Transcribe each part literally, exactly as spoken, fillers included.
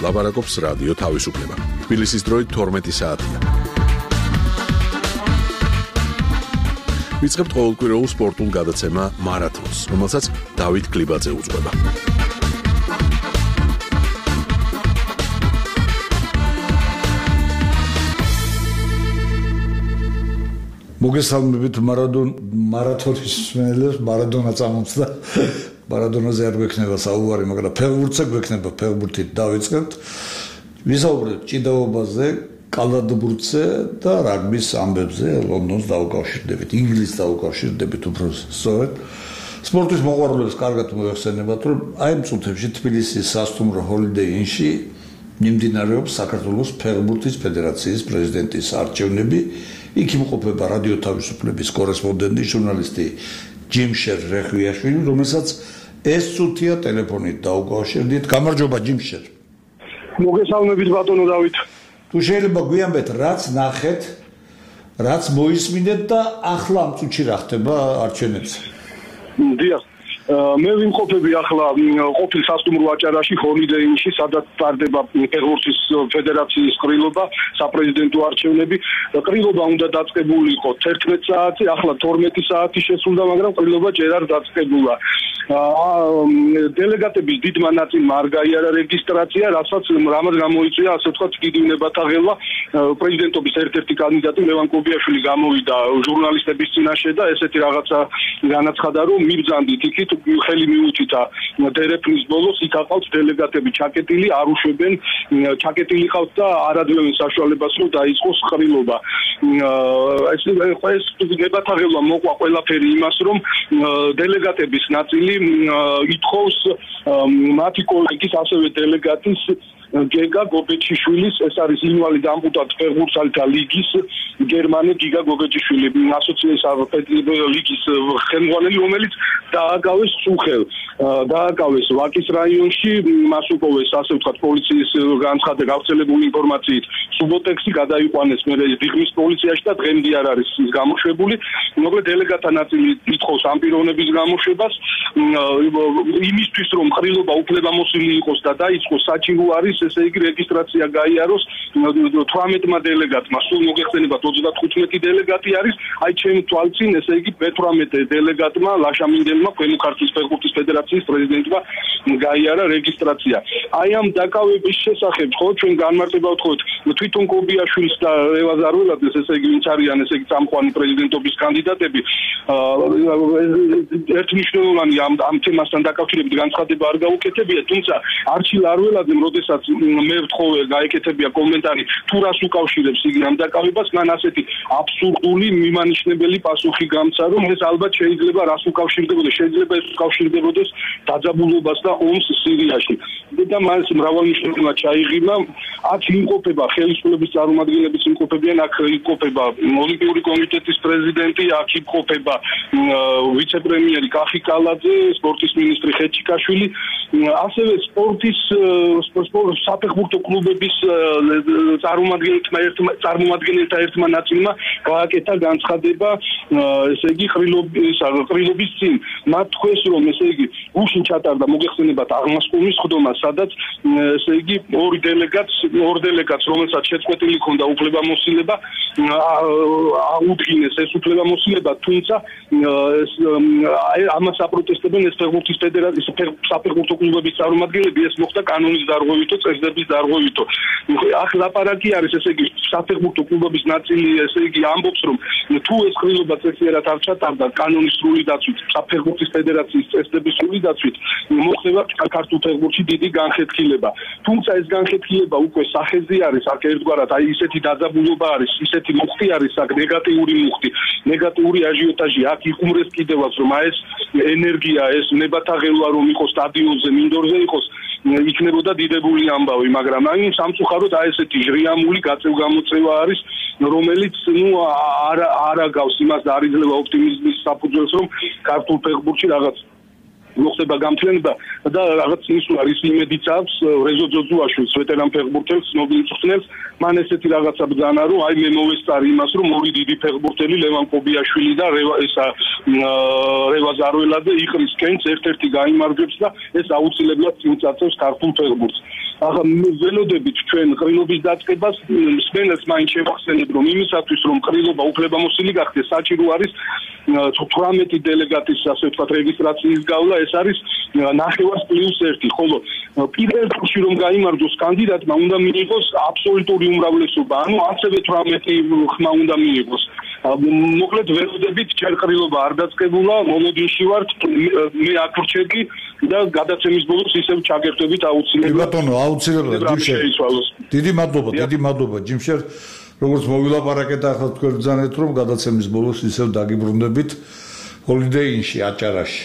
ლაპარაკობს რადიო თავისუფლება. თბილისის დროით თორმეტი საათია. ვიწყებთ ყოველკვირეულ სპორტულ გადაცემა მარათონს, რომელსაც დავით გლიბაძე უძღვება. მოგესალმებით მარათონის მსმენელებს, მარადონა წამოწდა. მარადონაზე არ გვექნება საუბარი, მაგრამ ფეხბურთზე გვექნება, ფეხბურთით დავიწყებთ. ვისაუბრებთ ჭიდაობაზე, კალათბურთზე და რაგბის ამბებზე, ლონდონს დავუკავშირდებით, ინგლისს დავუკავშირდებით უფრო სწორედ. სპორტის მოყვარულებს კარგად მოეხსენებათ, რომ აი ამ წუთებში თბილისის სასტუმრო ჰოლიდეი ინში მიმდინარეობს საქართველოს ფეხბურთის ფედერაციის პრეზიდენტის არჩევნები. იქ იმყოფება რადიო თავისუფლების კორესპონდენტი, ჟურნალისტი ჯიმშერ რეხვიაშვილი, რომელსაც ეს წუთია ტელეფონით დაუკავშირდით. გამარჯობა ჯიმშერ. მოგესალმებით ბატონო დავით. თუ შეიძლება გვიანბეთ, რაც ნახეთ, რაც მოისმინეთ და ახლა ამ წუთში რა ხდება არჩევნებზე. დიახ. მე ვიმყოფები ახლა ყოფილ სასტუმრო აჭარაში ჰოლიდეიში, სადაც ტარდება ფეხბურთის ფედერაციის ყრილობა, საპრეზიდენტო არჩევნები. ყრილობა უნდა დაწყებულიყო თერთმეტ საათი, ახლა თორმეტი საათი შესულდა, მაგრამ ყრილობა ჯერ არ დაწყებულა. დელეგატების დიდმა ნაწილმა არ გაიარა რეგისტრაცია, რასაც რამაც გამოიწვია, ასე ვთქვათ, დიდი უნებათაღელვა. პრეზიდენტობის ერთ-ერთი კანდიდატი ლევან კობიაშვილი გამოვიდა ჟურნალისტების წინაშე და ესეთი რაღაცა განაცხადა, რომ მიბრძანდით იქით, ხელი მიუჭიდა დერეფნის ბოლოს, იქ აყავთ დელეგატები ჩაკეტილი, არ უშვებენ, ჩაკეტილი ყავთ და არ ადვევენ საშუალებას, რომ დაიწყოს ყრილობა. ეს ეს უნებათაღელვა მოყვა ყველაფერი იმას, რომ დელეგატების ნაწილი ითხოვს მათი კოლეგის, ასევე დელეგატის გეგა გოგეჩიშვილის, ეს არის ინვალიდ ამპუტატ ფეხბურთელთა ლიგის გერმანე გიგა გოგეჩიშვილი, ასოციაციის ლიგის ხელმძღვანელი, რომელიც დააგავეს წუხელ, დააგავეს ვაკის რაიონში, მას უპოვეს, ასე ვთქვათ, პოლიციის განცხადება გავრცელებული ინფორმაციით, სუბოტექსი გადაიყვანეს მე დიღმის პოლიციაში და დღემდე არ არის ის გამოშვებული. მოკლედ დელეგატთა ნაწილი ითხოვს ამ პიროვნების გამოშვებას, იმისთვის რომ ყრილობა უფლებამოსილი იყოს და დაიწყოს საჭირო არის, ესე იგი რეგისტრაცია გაიაროს თვრამეტმა დელეგატმა, სულ მოგეხსენებათ ოცდათხუთმეტი დელეგატი არის, აი ჩემი თვალწინ, ესე იგი მეთვრამეტე დელეგატმა, ლაშამინდელმა, ქვემო ქართლის ფეხბურთის ფედერაციის პრეზიდენტმა გაიარა რეგისტრაცია. აი ამ დაკავების შესახებ, ხო, ჩვენ განმარტება ვთხოვთ, თვითონ კობიაშვილს და რევაზ არველაძეს, ესე იგი ვინც არიან, ესე იგი წამყვანი პრეზიდენტობის კანდიდატები, ერთმნიშვნელოვანი ამ ამ თემასთან დაკავშირებით განცხადება არ გაუკეთებია, თუმცა არჩილ არველაძემ, როდესაც მე ვთხოვე გაეკეთებია კომენტარი, თუ რას უკავშირებს იგი ამ დაკავებას, მან ასეთი აბსურდული, მიმანიშნებელი პასუხი გამცა, რომ ეს ალბათ შეიძლება რას უკავშირდებოდა, შეიძლება ეს უკავშირდებოდეს დაძაბულობას და ომს სირიაში. და მას მრავალმნიშვნელობა ჩაიღიმა, აქ იმყოფება ხელისუფლების წარმომადგენლების იმყოფებიან, აქ იმყოფება ოლიმპიური კომიტეტის პრეზიდენტი, აქ იმყოფება ვიცე-პრემიერი კახი კალაძე, სპორტის მინისტრი ხეჩიკაშვილი, ასევე სპორტის საფეხბურთო კლუბების წარმომადგენელთა ერთმა ნაწილმა გააკეთა განცხადება, ესე იგი ყრილობის წინ. მათ თქვეს, რომ ესე იგი გუშინ ჩატარდა მოგეხსენებათ აღმასკომის ხდომა, სადაც ესე იგი ორი დელეგატს, ორ დელეგატს, რომელსაც შეწყვეტილი ჰქონდა უფლებამოსილება, აუდგინეს ეს უფლებამოსილება, თუმცა ამას აპროტესტებენ ეს ფეხბურთის ფედერაციის საფეხბურთო კლუბების წარმომადგენლები, ეს მოხდა კანონის დარღვევითო, წესდების დარღვევითო. აქ ლაპარაკი არის, ესე იგი საფეხბურთო კლუბების ნაწილი, ესე იგი ამბობს, რომ თუ ეს ყრილობა წესიერად არ ჩატარდა კანონის სრული დაცვით, საფეხბურთის ფედერაციის წესდების სრული დაცვით, მოხდება ქართულ ფეხბურთში დიდი განხეთქილება. თუმცა ეს განხეთქილება უკვე სახეზე არის, აქ ერთგვარად აი ისეთი დაძაბულობა არის, ისეთი მუხტი არის, აქ ნეგატიური მუხტი, ნეგატიური აჟიოტაჟი, აქ იყუმრეს კიდევაც, რომ აი ეს ენერგია, ეს ნებათაღელვა რომ იყოს სტადიონზე, მინდორზე იყოს, იქნებოდა დიდებული ამბავი, მაგრამ აი სამწუხაროდ აი ესეთი ჟრიამული გაწევ-გამოწევა არის, რომელიც ნუ არ არ აგავს იმას და არ იძლევა ოპტიმიზმის საფუძველს, რომ ქართულ ფეხბურთში რაღაც მოხდება გამთლენება და რაღაც ისუ არის იმედიც აქვს რეზო ძოძუაშვილს, ვეტერან ფეხბურთელს, ცნობილ მწვრთნელს, მან ესეთი რაღაცა ბრძანა, რომ აი მე მოვესწარი იმას, რომ ორი დიდი ფეხბურთელი ლევან კობიაშვილი და ესა რევაზარველაძე იყრის კენს ერთ-ერთი გაიმარჯვებს და ეს აუცილებლად წინწაწევს ქართულ ფეხბურთს. ახლა ველოდებით ჩვენ ყრილობის დაწყებას მსმენელს მაინც შევახსენებ რომ იმისათვის რომ ყრილობა უფლებამოსილი გახდეს საჭირო არის თვრამეტი დელეგატის ასე ვთქვათ რეგისტრაციის გავლა ეს არის ნახევარს პლუს ერთი ხოლო პირველ ტურში რომ გაიმარჯვოს კანდიდატმა უნდა მიიღოს აბსოლუტური უმრავლესობა ანუ ასევე თვრამეტი ხმა უნდა მიიღოს მოკლედ ველოდებით ჩერყრილობა არ დაწყებულა მომოდინში ვართ მე აქ ვრჩები და გადაცემის ბოლოს ისევ ჩაგერთვებით აუცილებლად ბატონო აუცილებლად ჯიმშერ დიდი მადლობა დიდი მადლობა ჯიმშერ როგორც მოვილაპარაკეთ ახლა თქვენ ბრძანეთ რომ გადაცემის ბოლოს ისევ დაგიბრუნდებით ჰოლიდეინში აჭარაში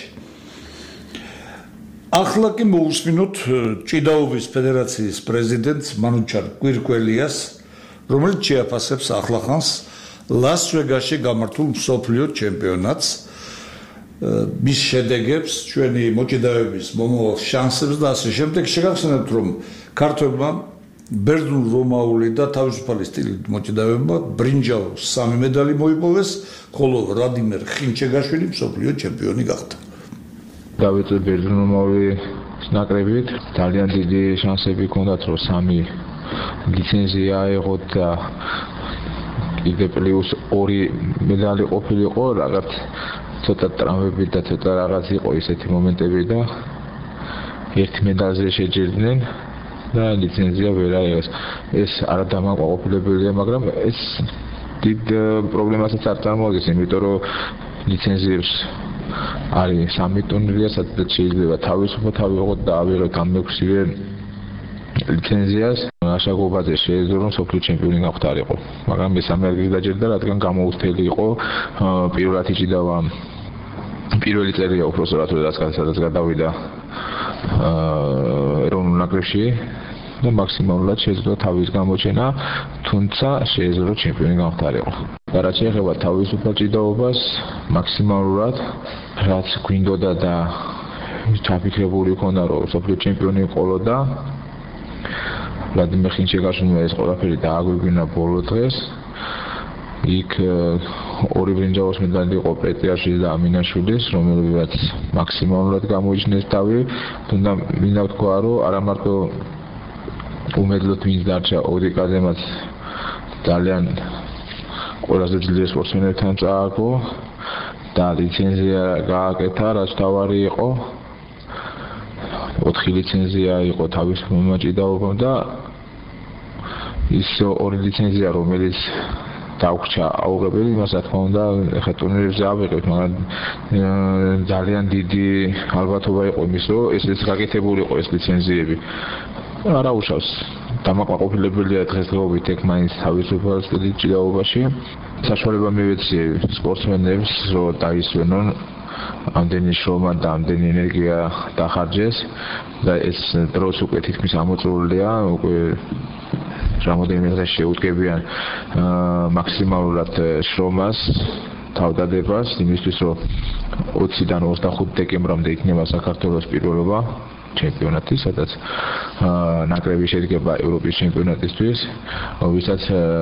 ახლა კი მოусმინოთ ჭიდაობის ფედერაციის პრეზიდენტს მანუჩარ კვირკველიას რომელიც შეაფასებს ახლახანს ლას-ვეგასში გამართულ მსოფლიო ჩემპიონატს მის შედეგებს ჩვენი მოჭიდავების მომავალ შანსებს და ასე შემდეგ შეგახსენებთ რომ ქართველმა ბერძნულ რომაული და თავისუფალი სტილით მოჭიდავებმა ბრინჯაოს სამი მედალი მოიპოვეს ხოლო ვლადიმერ ხინჩეგაშვილი მსოფლიო ჩემპიონი გახდა დავით ბერძნულ რომაული ნაკრებით ძალიან დიდი შანსები ჰქონდათ რომ სამი ლიცენზია აეღოთ და კიდე პლუს ორი მედალი ყოფილიყო რაღაც ცოტა ტრამვები და ცოტა რაღაც იყო ისეთი მომენტები და ერთ მედალზე შეჯერდნენ და ლიცენზია ვერ აიღეს ეს არ დამაკმაყოფილებელია მაგრამ ეს დიდ პრობლემასაც არ წარმოადგენს იმიტომ რომ ლიცენზიებს არის სამი ტურნირია სადაც შეიძლება თავისუფლად ავიღოთ და ავიღოთ ამ მექვსივე ლიცენზიას აშაგობაძე შეეძლო რომ სოფლიო ჩემპიონი გავხდარიყო მაგრამ მესამე ადგილი დაჯერდა რადგან გამოუცდელი იყო პირველად იჭიდავა პირველი წერია უბრალოდ სადაც გადავიდა ეროვნულ ნაკრებში და მაქსიმალურად შეეძლო თავის გამოჩენა თუმცა შეეძლო ჩემპიონი გავხდარიყო და რაც შეეხება თავისუფალ ჭიდაობას მაქსიმალურად რაც გვინდოდა და ჩაფიქრებული ჰქონდა რომ სოფლიო ჩემპიონი ყოლოდა ვლადიმერ ხინჩეგაშვილმა ეს ყველაფერი დააგვირგვინა ბოლო დღეს იქ ორი ბრინჯაოს მედალი იყო პეტრიაშვილის და ამინაშვილის რომელებიც მაქსიმალურად გამოიჩინეს თავი თუმცა მინდა ვთქვა რომ არა მარტო უმედლოდ ვინც დარჩა ოდიკაძემაც ძალიან ყველაზე ძლიერ სპორტსმენებთან წააგო და ლიცენზია გააკეთა რაც თავარი იყო ოთხი ლიცენზია იყო თავისუფალ მოჭიდაობამ და ის ორი ლიცენზია რომელიც დაუხრჩა აუღებელი იმას რა თქმა უნდა ეხლა ტურნირებზე ავიღებთ მაგრამ ძალიან დიდი ალბათობა იყო იმის რომ ესეც გაკეთებული იყო ეს ლიცენზიები არა უშავს დამაკმაყოფილებელია დღესდღეობით ეგ მაინც თავისუფალ სტილით ჭიდაობაში საშუალება მივეციე სპორტსმენებს რომ დაისვენონ ამდენი შრომა და ამდენი ენერგია დახარჯეს და ეს დროს უკვე თითქმის ამოწურულია უკვე რამოდენიმე დღე შეუდგებიან მაქსიმალურად შრომას თავდადებას იმისთვის რომ ოციდან ოცდახუთ დეკემბრამდე იქნება საქართველოს პირველობა ჩემპიონატი სადაც ნაკრები შედგება ევროპის ჩემპიონატისთვის ვისაც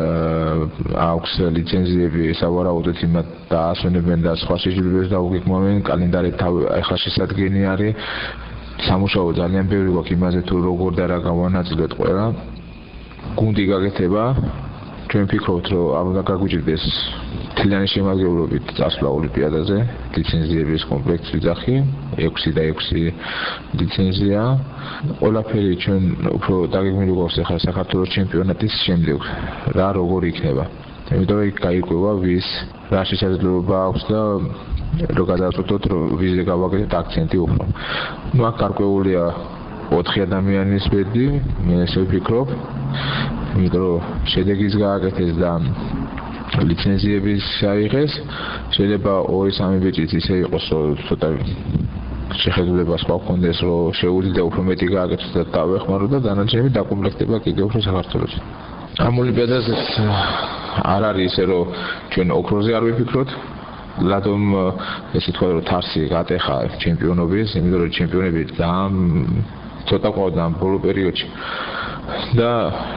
აქვს ლიცენზიები სავარაუდოდ იმათ დაასვენებენ და სხვა შეჯიბრებებს დაუგეგმავენ კალენდარი ახლა შესადგენი არის სამუშაო ძალიან ბევრი გვაქვს იმაზე თუ როგორ და რა გავანაწილოთ ყველა გუნდი გაკეთება ჩვენ ვფიქრობთ რომ არ უნდა გაგვიჭირდეს თლიანი შემადგენლობით წასვლა ოლიმპიადაზე ლიცენზიების კომპლექტი ძახი ექვსი და ექვსი ლიცენზია ყველაფერი ჩვენ უფრო დაგეგმილი გვაქვს ახლა საქართველოს ჩემპიონატის შემდეგ რა როგორ იქნება იმიტომ რომ იქ გაიგოვა ვის რა შესაძლებლობა აქვს და რო გადავწყვეტოთ რომ ვიზე გავაკეთოთ აქცენტი უფრო ნუ აქ გარკვეულია ოთხი ადამიანის ბედი მე ესე ვფიქრობ იმიტომ რომ შედეგის გააკეთეს და ლიცენზიების აიღეს შეიძლება ორი სამი ბიჭიც ისე იყოს რომ ცოტა შეხედულება სხვა გქონდეს რომ შეუძლია უფრო მეტი გააკეთოს და დავეხმარო და დანარჩენები დაკომპლექტება კიდევ უფრო საქართველოს ამ ოლიმპიადაზე არ არის ისე რომ ჩვენ ოქროზე არ ვიფიქროთ ლადომ ესე თქვა რომ თარსი გატეხა ჩემპიონობის იმიტომ რომ ჩემპიონები ძალიან ცოტა ყავდა ამ ბოლო პერიოდში და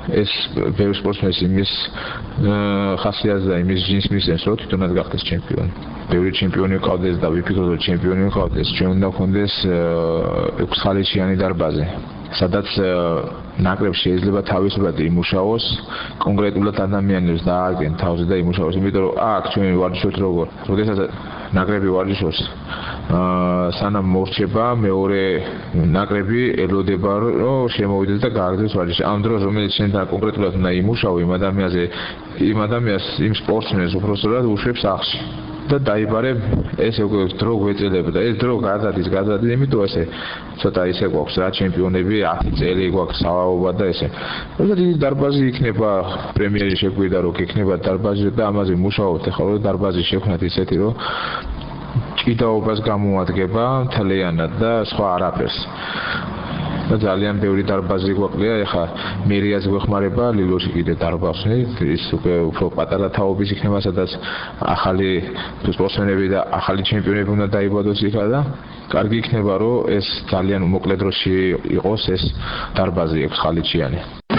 ეს ბევრი სპორტსმენის იმის ხასიათს და იმის ჯინს მისცემს, რომ თვითონაც გახდეს ჩემპიონი. ბევრი ჩემპიონი ყავდეს და ვიფიქროთ, რომ ჩემპიონი ყავდეს, ჩვენ უნდა გქონდეს ექვსხალისიანი დარბაზი. სადაც ნაკრებს შეიძლება თავისუფლად იმუშაოს, კონკრეტულად ადამიანებს დააგენ თავზე და იმუშაოს, იმიტომ რომ აქ ჩვენ ვარჯიშობთ როგორ, როდესაც ნაკრები ვარჯიშობს, სანამ მორჩება, მეორე ნაკრები ელოდება, რომ შემოვიდეს და გააგრძელოს ვარჯიში. ამ დროს რომელიც ჩვენთან კონკრეტულად უნდა იმუშაო, იმ ადამიანზე, იმ ადამიანს, იმ სპორტსმენს უბრალოდ უშვებს სახლში. და დაიბარე ეს უკვე დრო გვეწელებდა ეს დრო გადადის გადადის იმიტომ ესე ცოტა ისე გვაქვს რა ჩემპიონები ათი წელი გვაქვს სავაობა და ესე და დიდი დარბაზი იქნება პრემიერი შეგვიდა რომ იქნება დარბაზი და ამაზე მუშაობთ ახლა რომ დარბაზი შექმნათ ისეთი რომ ჭიდაობას გამოადგება მთლიანად და სხვა არაფერს და ძალიან ბევრი დარბაზი გვაქვს ახლა მერიაზე გვეხმარება ლილოში კიდე დარბაზი ის უკვე უფრო პატარა თაობის იქნება სადაც ახალი სპორტსმენები და ახალი ჩემპიონები უნდა დაიბადოს იქა და კარგი იქნება რომ ეს ძალიან მოკლე დროში იყოს ეს დარბაზი ექვსხალისიანი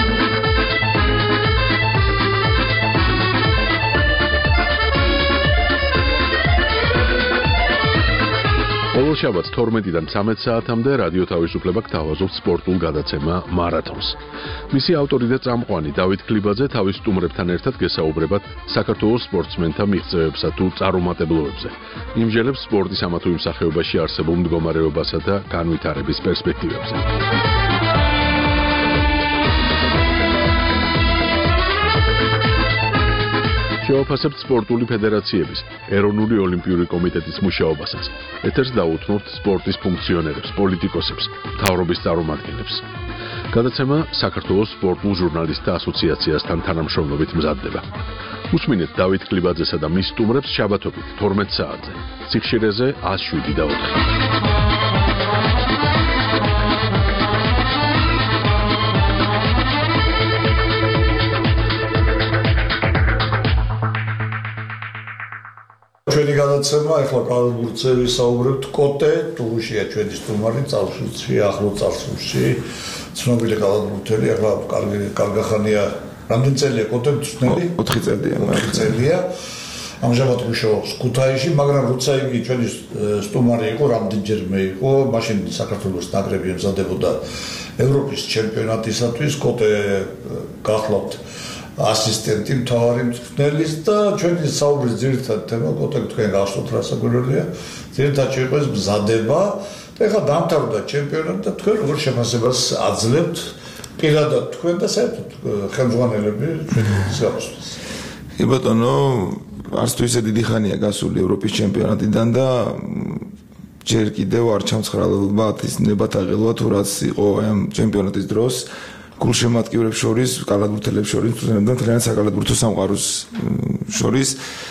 ყოველ შაბათს თორმეტიდან ცამეტ საათამდე რადიო თავისუფლება გთავაზობს სპორტულ გადაცემა მარათონს. მისი ავტორი და წამყვანი დავით კლიბაძე თავის სტუმრებთან ერთად გესაუბრებათ საქართველოს სპორტსმენთა მიღწევებსა თუ წარუმატებლობებზე. იმჟელებს სპორტის ამა თუ იმ სახეობაში არსებულ მდგომარეობასა და განვითარების პერსპექტივებზე. შევაფასებთ სპორტული ფედერაციების, ეროვნული ოლიმპიური კომიტეტის მუშაობასაც. ეთერს დაუთმობთ სპორტის ფუნქციონერებს, პოლიტიკოსებს, მთავრობის წარმომადგენლებს. გადაცემა საქართველოს სპორტულ ჟურნალისტთა ასოციაციასთან თანამშრომლობით მზადდება. უსმინეთ დავით კლიბაძესა და მის სტუმრებს შაბათობით თორმეტ საათზე. ციხშირეზე ათს შვიდი და ოთხი. ჩვენი გადაცემა ახლა კალათბურთზე საუბრობთ კოტე ტუღუშია ჩვენი სტუმარი წარსულში ახლო წარსულში ცნობილი კალათბურთელი ახლა კარგი კარგახანია რამდენი წელია კოტე მწვრთნელი ოთხი წელია ოთხი წელია ამჟამად მუშაობს ქუთაისში მაგრამ როცა იგი ჩვენი სტუმარი იყო რამდენჯერმე იყო მაშინ საქართველოს ნაკრები ემზადებოდა ევროპის ჩემპიონატისათვის კოტე გახლავთ ასისტენტი მთავარი მწვრთნელის და ჩვენი საუბრის ძირითადი თემა კოტე თქვენ გახსოვთ რა საკვირველია ძირითადად შეყვეს მზადება და ეხლა დამთავრდა ჩემპიონატი და თქვენ როგორ შეფასებას აძლევთ პირადად თქვენ და საერთოდ ხელმძღვანელები ჩვენი მსგავსთვის კი ბატონო არც თუ ისე დიდი ხანია გასული ევროპის ჩემპიონატიდან და ჯერ კიდევ არ ჩამცხრალობა ის ნებათაღელვა თუ რაც იყო ამ ჩემპიონატის დროს გულშემატკივრებს შორის, კალათბურთელებს შორის, თუნდაც საკალათბურთო სამყაროს შორის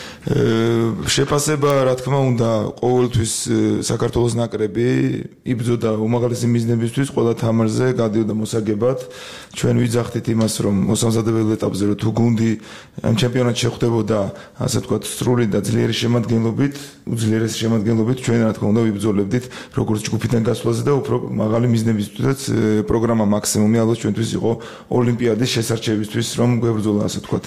შეფასება, რა თქმა უნდა, ყოველთვის საქართველოს ნაკრები იბრძოდა უმაღლესი მიზნებისთვის, ყველა თამაშზე გადიოდა მოსაგებად. ჩვენ ვიძახდით იმას, რომ მოსამზადებელ ეტაპზე რომ თუ გუნდი ამ ჩემპიონატში შეხვდებოდა, ასე ვთქვათ, სრული და ძლიერი შემადგენლობით, უძლიერესი შემადგენლობით, ჩვენ რა თქმა უნდა ვიბრძოლებდით როგორც ჯგუფიდან გასვლაზე და უფრო მაღალი მიზნებისთვისაც პროგრამა მაქსიმუმი ალბათ ჩვენთვის იყო ოლიმპიადის შესარჩევისთვის, რომ გვებრძოლა, ასე ვთქვათ.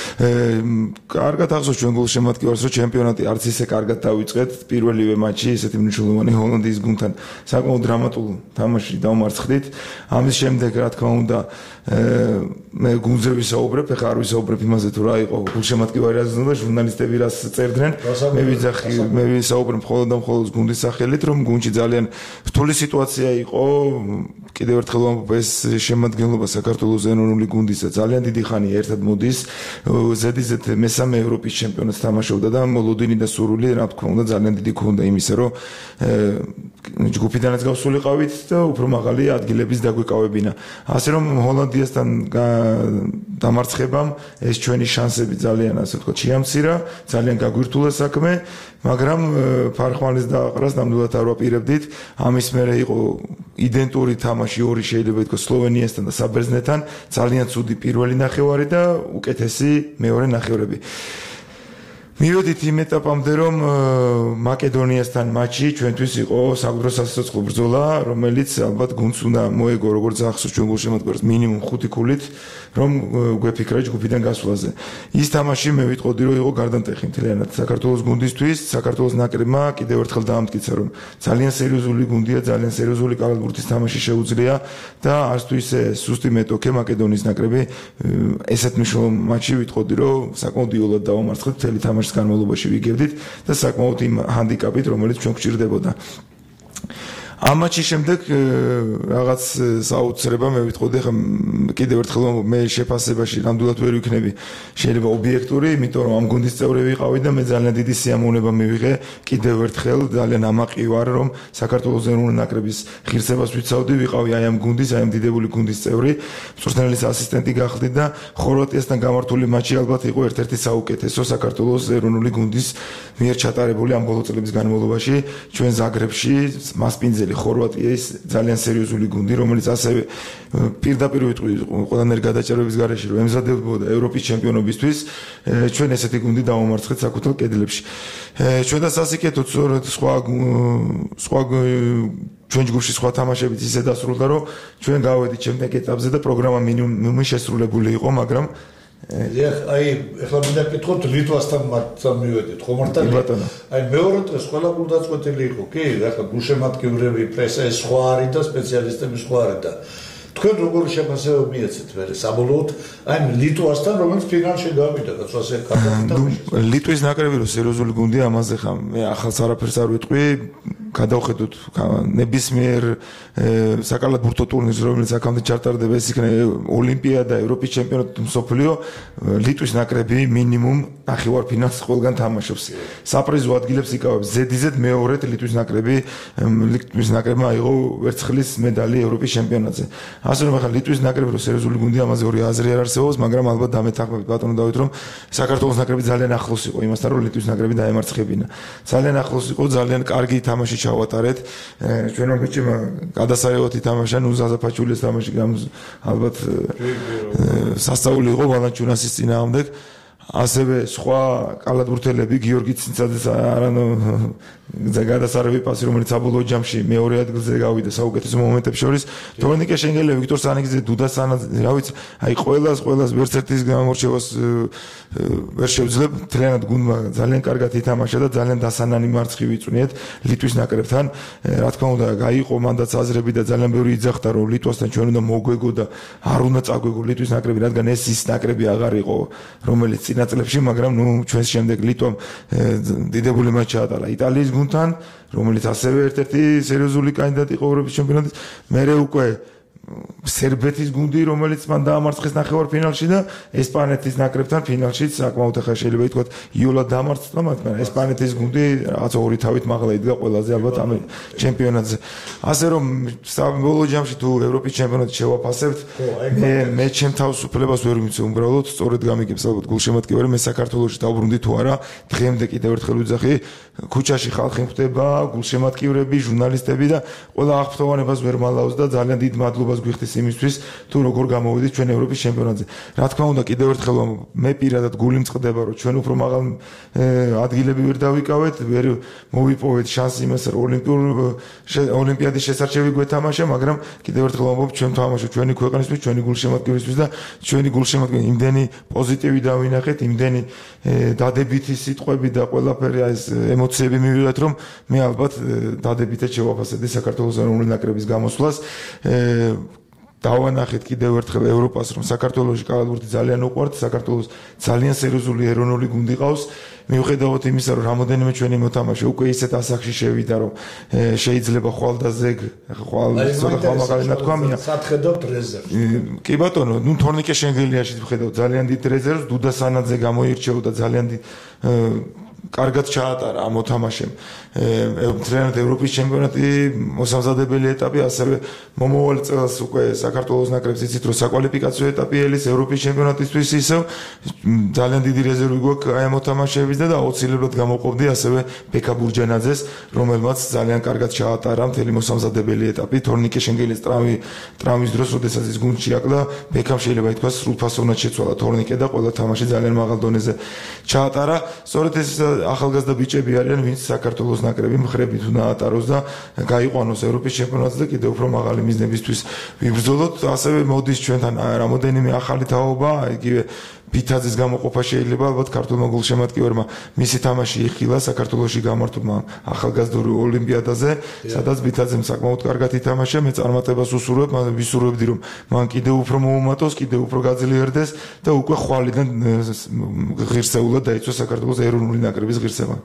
კარგად ახსოვს ჩვენ გულ შემატკივარს რომ ჩემპიონატი არც ისე კარგად დავიწყეთ პირველივე მატჩი ესეთი მნიშვნელოვანი ჰოლანდიის გუნდთან საკმაოდ დრამატულ თამაში დავმარცხდით ამის შემდეგ რა თქმა უნდა მე გუნდზე ვისაუბრებ ეხლა არ ვისაუბრებ იმაზე თუ რა იყო გულშემატკივარი რას და ჟურნალისტები რას წერდნენ მე ვიძახი მე ვისაუბრებ მხოლოდ და მხოლოდ გუნდის სახელით რომ გუნდში ძალიან რთული სიტუაცია იყო კიდევ ერთხელ ვამბობ ეს შემადგენლობა საქართველოს ეროვნული გუნდისა ძალიან დიდი ხანია ერთად მოდის ზედიზედ მესამე ევროპის ჩემპიონატს თამაშობდა და მოლოდინი და სურვილი რა თქმა უნდა ძალიან დიდი ქონდა იმისა რომ ჯგუფიდანაც გავსულიყავით და უფრო მაღალი ადგილების დაგვეკავებინა ასე რომ ჰოლანდიასთან დამარცხებამ ეს ჩვენი შანსები ძალიან ასე ვთქვათ შეამცირა ძალიან გაგვირთულა საქმე მაგრამ ფარხმალის დააყრას ნამდვილად არ ვაპირებდით ამის მერე იყო იდენტური თამაში ორი შეიძლება ითქვას სლოვენიასთან და საბერძნეთთან ძალიან ცუდი პირველი ნახევარი და უკეთესი მეორე ნახევრები მივედით იმ ეტაპამდე, რომ მაკედონიასთან მატჩი ჩვენთვის იყო საბრძოლო სასიცოცხლო ბრძოლა, რომელიც ალბათ გუნდს უნდა მოეგო როგორც ახსოვს ჩვენ გულშემატკივრებს მინიმუმ ხუთი ქულით, რომ გვეფიქრა ჯგუფიდან გასვლაზე. ის თამაში მე ვიტყოდი, რომ იყო გარდამტეხი მთლიანად საქართველოს გუნდისთვის, საქართველოს ნაკრებმა კიდევ ერთხელ დაამტკიცა, რომ ძალიან სერიოზული გუნდია, ძალიან სერიოზული კალათბურთის თამაში შეუძლია და არც თუ ისე სუსტი მეტოქე მაკედონიის ნაკრები ესეთ მნიშვნელოვან მატჩში ვიტყოდი, რომ საკმაოდ იოლად დავამარცხეთ მთელი თამაშის განმავლობაში ვიგებდით და საკმაოდ იმ ჰანდიკაპით, რომელიც ჩვენ გვჭირდებოდა. ამ მატჩის შემდეგ რაღაც საოცრება მე ვიტყოდი, ხა კიდევ ერთხელ მე შეფასებაში ნამდვილად ვერ ვიქნები შეიძლება ობიექტური, იმიტომ რომ ამ გუნდის წევრი ვიყავი და მე ძალიან დიდი სიამოვნება მივიღე კიდევ ერთხელ ძალიან ამაყი ვარ, რომ საქართველოს ეროვნული ნაკრების ღირსებას ვიცავდი, ვიყავი აი ამ გუნდის, აი ამ დიდებული გუნდის წევრი, მწვრთნელის ასისტენტი გახდი და ხორვატიასთან გამართული მატჩი ალბათ იყო ერთ-ერთი საუკეთესო საქართველოს ეროვნული გუნდის მიერ ჩატარებული ამ ბოლო წლების განმავლობაში ჩვენ ზაგრებში მასპინძელი ხორვატიის ძალიან სერიოზული გუნდი, რომელიც ასევე პირდაპირ ვიტყვი ყველანაირი გადაჭერების გარეშე რომ ემზადებოდა ევროპის ჩემპიონობისთვის, ჩვენ ესეთი გუნდი დავამარცხეთ საქართველოს კედლებში. ჩვენ და სასიკეთოდ სწორედ სხვა სხვა ჩვენ ჯგუფში სხვა თამაშებიც ისე დასრულდა, რომ ჩვენ გავედით შემდეგ ეტაპზე და პროგრამა მინიმუმი შესრულებული იყო, მაგრამ აი, ახლა მინდა გკითხოთ ლიტვასთან მატჩთან მივედით, ხო მართალია? აი, მეორე დღეს ყველა გულდაწყვეტილი იყო, კი, ახლა გულშემატკივრები, პრესა სხვა არის და სპეციალისტები სხვა არის და თქვენ როგორი შეფასება მიეცეთ მე საბოლოოდ აი ლიტვასთან, რომელიც ფინალში გავიდა, გასვასე კატალონიაში. ლიტვის ნაკრები რო სერიოზული გუნდია, ამაზე ხა მე ახალს არაფერს არ ვიტყვი, გადავხედოთ ნებისმიერ საკალათბურთო ტურნირს, რომელიც აქამდე ჩატარდება, ეს იქნება ოლიმპიადა, ევროპის ჩემპიონატი, მსოფლიო, ლიტვის ნაკრები მინიმუმ ნახევარფინალს ყველგან თამაშობს. საპრიზო ადგილებს იკავებს ზედიზედ მეორედ ლიტვის ნაკრები, ლიტვის ნაკრებმა აიღო ვერცხლის მედალი ევროპის ჩემპიონატზე. ასე რომ ახლა ლიტვის ნაკრები რო სერიოზული გუნდია, ამაზე ორი აზრი არ არსებობს, მაგრამ ალბათ დამეთანხმებით ბატონო დავით, რომ საქართველოს ნაკრები ძალიან ახლოს იყო იმასთან, რომ ლიტვის ნაკრები დაემარცხებინა. ძალიან ახლოს იყო, ძალიან კარგი თამაში ჩავატარეთ. ჩვენო ბიჭებმა გადასარევად ითამაშა, ნუ ზაზაფაჩულის თამაში ალბათ სასწაული იყო ვალანჩუნასის წინააღმდეგ. ასევე სხვა კალათბურთელები გიორგი ცინცაძეს არანო გადასარევი პასი, რომელიც საბოლოო ჯამში მეორე ადგილზე გავიდა საუკეთესო მომენტებს შორის. თორნიკე შენგელია, ვიქტორ სანიძე, დუდა სანაძე, რა ვიცი, აი ყველას ყველას ვერც ერთის გამორჩევას ვერ შევძლებ. მთლიანად გუნდმა ძალიან კარგად ითამაშა და ძალიან დასანანი მარცხი ვიწვნიეთ ლიტვის ნაკრებთან. რა თქმა უნდა, გაიყო მანდაც აზრები და ძალიან ბევრი იძახდა, რომ ლიტვასთან ჩვენ უნდა მოგვეგო და არ უნდა წაგვეგო ლიტვის ნაკრები, რადგან ეს ის ნაკრები აღარ იყო, რომელიც წინა წლებში, მაგრამ ნუ ჩვენს შემდეგ ლიტვამ დიდებული მატჩი ჩაატარა იტალიის გუნდთან, რომელიც ასევე ერთ-ერთი სერიოზული კანდიდატი იყო ევროპის ჩემპიონატის. მერე უკვე სერბეთის გუნდი, რომელიც მან დაამარცხეს ნახევარფინალში და ესპანეთის ნაკრებთან ფინალში საკმაოდ ახლა შეიძლება ითქვათ იოლად დაამარცხა, მაგრამ ესპანეთის გუნდი რაღაც ორი თავით მაღლა იდგა ყველაზე ალბათ ამ ჩემპიონატზე. ასე რომ საბოლოო ჯამში თუ ევროპის ჩემპიონატი შევაფასებთ, მე მე ჩემ თავისუფლებას ვერ მიცე უბრალოდ სწორედ გამიგებს ალბათ გულშემატკივარი, მე საქართველოში დავბრუნდი თუ არა, დღემდე კიდევ ერთხელ ვიძახი, ქუჩაში ხალხი ხვდება, გულშემატკივრები, ჟურნალისტები და ყველა აღფრთოვანებას ვერ მალავს და ძალიან დიდ მადლობას გვიხდის იმისთვის, თუ როგორ გამოვიდით ჩვენ ევროპის ჩემპიონატზე. რა თქმა უნდა, კიდევ ერთხელ მე პირადად გული მწყდება, რომ ჩვენ უფრო მაღალ ადგილები ვერ დავიკავეთ, ვერ მოვიპოვეთ შანსი იმას, რომ ოლიმპიურ ოლიმპიადის შესარჩევი გვეთამაშა, მაგრამ კიდევ ერთხელ ვამბობ, ჩვენ თამაშობთ ჩვენი ქვეყნისთვის, ჩვენი გულშემატკივრისთვის და ჩვენი გულშემატკივრი იმდენი პოზიტივი დავინახეთ, იმდენი დადებითი სიტყვები და ყველაფერი ეს ემოციები მივიღეთ, რომ მე ალბათ დადებითად შევაფასებდი საქართველოს ეროვნული ნაკრების გამოსვლას. დავანახეთ კიდევ ერთხელ ევროპას, რომ საქართველოში კალათბურთი ძალიან უყვართ, საქართველოს ძალიან სერიოზული ეროვნული გუნდი ყავს. მიუხედავად იმისა, რომ რამოდენიმე ჩვენი მოთამაშე უკვე ისეთ ასაკში შევიდა, რომ შეიძლება ხვალდაზეგ ხვალ ცოტა ხვალმაღალი ნათქვამია. სახედავთ რეზერვს. კი ბატონო, ნუ თორნიკე შენგელიაში ვხედავ ძალიან დიდ რეზერვს, დუდა სანაძე გამოირჩეოდა ძალიან დიდ კარგად ჩაატარა ამ მოთამაშემ მთლიანად ევროპის ჩემპიონატი მოსამზადებელი ეტაპი, ასევე მომავალ წელს უკვე საქართველოს ნაკრებს იცით რომ საკვალიფიკაციო ეტაპი ელის ევროპის ჩემპიონატისთვის ისევ ძალიან დიდი რეზერვი გვაქვს აი ამ მოთამაშეების და აუცილებლად გამოყოფდი ასევე ბექა ბურჯანაძეს, რომელმაც ძალიან კარგად ჩაატარა მთელი მოსამზადებელი ეტაპი თორნიკე შენგელის ტრავმი ტრავმის დროს, როდესაც ის გუნდში აკლა, ბექამ შეიძლება ითქვას სრულფასოვნად შეცვალა თორნიკე და ყველა თამაში ძალიან მაღალ დონეზე ჩაატარა. სწორედ ეს ახალგაზრდა ბიჭები არიან, ვინც საქართველოს ნაკრები მხრებით უნდა ატაროს და გაიყვანოს ევროპის ჩემპიონატზე და კიდევ უფრო მაღალი მიზნებისთვის ვიბრძოლოთ. ასევე მოდის ჩვენთან რამოდენიმე ახალი თაობა, იგივე ბითაძის გამოყოფა შეიძლება ალბათ ქართულმა გულშემატკივარმა მისი თამაში იხილა საქართველოში გამართულმა ახალგაზრდულ ოლიმპიადაზე, სადაც ბითაძემ საკმაოდ კარგად ითამაშა, მე წარმატებას უსურვებ, ვისურვებდი რომ მან კიდევ უფრო მოუმატოს, კიდევ უფრო გაძლიერდეს და უკვე ხვალიდან ღირსეულად დაიცვას საქართველოს ეროვნული ნაკრების ღირსება.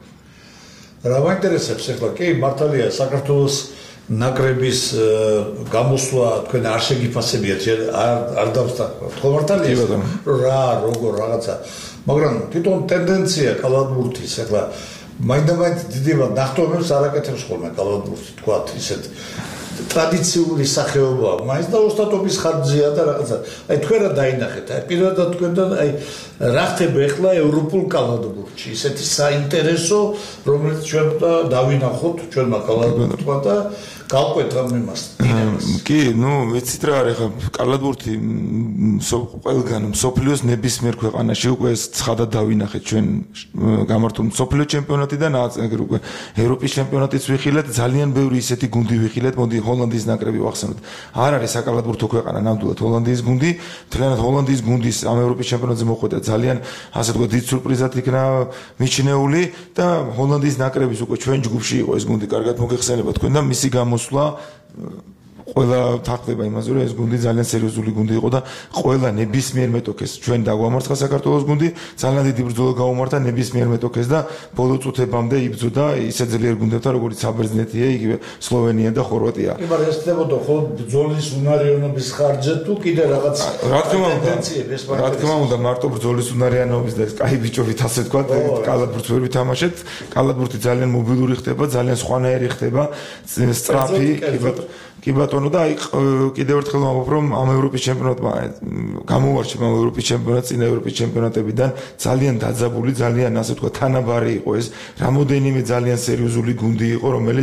რა მაინტერესებს ახლა კი მართალია საქართველოს ნაკრების გამოსვლა თქვენ არ შეგიფასებიათ არ არ დავსტახავთ ხო მართალია რა როგორ რაღაცა მაგრამ თვითონ ტენდენცია კალათბურთის ახლა მაინდა-მაინც დიდებად ნახტომებს არ აკეთებს ხოლმე კალათბურთი თქვათ ისეთ ტრადიციული სახეობაა მაინც და ოსტატობის ხარჯზეა და რაღაცა აი თქვენ რა დაინახეთ აი პირადად თქვენთან აი რა ხდება ახლა ევროპულ კალათბურთში ისეთი საინტერესო რომელიც ჩვენ დავინახოთ ჩვენმა კალათბურთმა და გავყვეთ ამ იმას კი ნუ ვიცით რა არის ხა კალათბურთი ყველგან მსოფლიოს ნებისმიერ ქვეყანაში უკვე ცხადად დავინახეთ ჩვენ გამართულ მსოფლიო ჩემპიონატიდან აგერ უკვე ევროპის ჩემპიონატიც ვიხილეთ ძალიან ბევრი ისეთი გუნდი ვიხილეთ მოდი ჰოლანდიის ნაკრები ვახსენოთ არ არის საკალათბურთო ქვეყანა ნამდვილად ჰოლანდიის გუნდი მთლიანად ჰოლანდიის გუნდის ამ ევროპის ჩემპიონატზე მოხვედა ძალიან ასე თქვა დიდ სურპრიზად იქნა მიჩნეული და ჰოლანდიის ნაკრების უკვე ჩვენ ჯგუფში იყო ეს გუნდი კარგად მოგეხსენება თქვენ და მისი გამოსვლა ყველა თახვდება იმაზე რომ ეს გუნდი ძალიან სერიოზული გუნდი იყო და ყველა ნებისმიერ მეტოქეს ჩვენ დაგვამარცხა საქართველოს გუნდი ძალიან დიდი ბრძოლა გაუმართა ნებისმიერ მეტოქეს და ბოლო წუთებამდე იბრძოდა ისეთ ძლიერ გუნდებთან როგორც საბერძნეთია იგივე სლოვენია და ხორვატია. კი მაგრამ ეს ხდებოდა ხო ბრძოლის უნარიანობის ხარჯზე თუ კიდე რაღაც რა თქმა უნდა რა თქმა უნდა მარტო ბრძოლის უნარიანობის და ეს კაი ბიჭობით ასე თქვა კალათბურთს ვერ ვითამაშეთ კალათბურთი ძალიან მობილური ხდება ძალიან სხვანაირი ხდება სწრაფი კი ბატონო კი ბატონო და აი კიდევ ერთხელ ვამბობ რომ ამ ევროპის ჩემპიონატმა გამოვარჩინა ამ ევროპის ჩემპიონატს წინა ევროპის ჩემპიონატებიდან ძალიან დაძაბული ძალიან ასე თქვა თანაბარი იყო ეს რამოდენიმე ძალიან სერიოზული გუნდი იყო რომელიც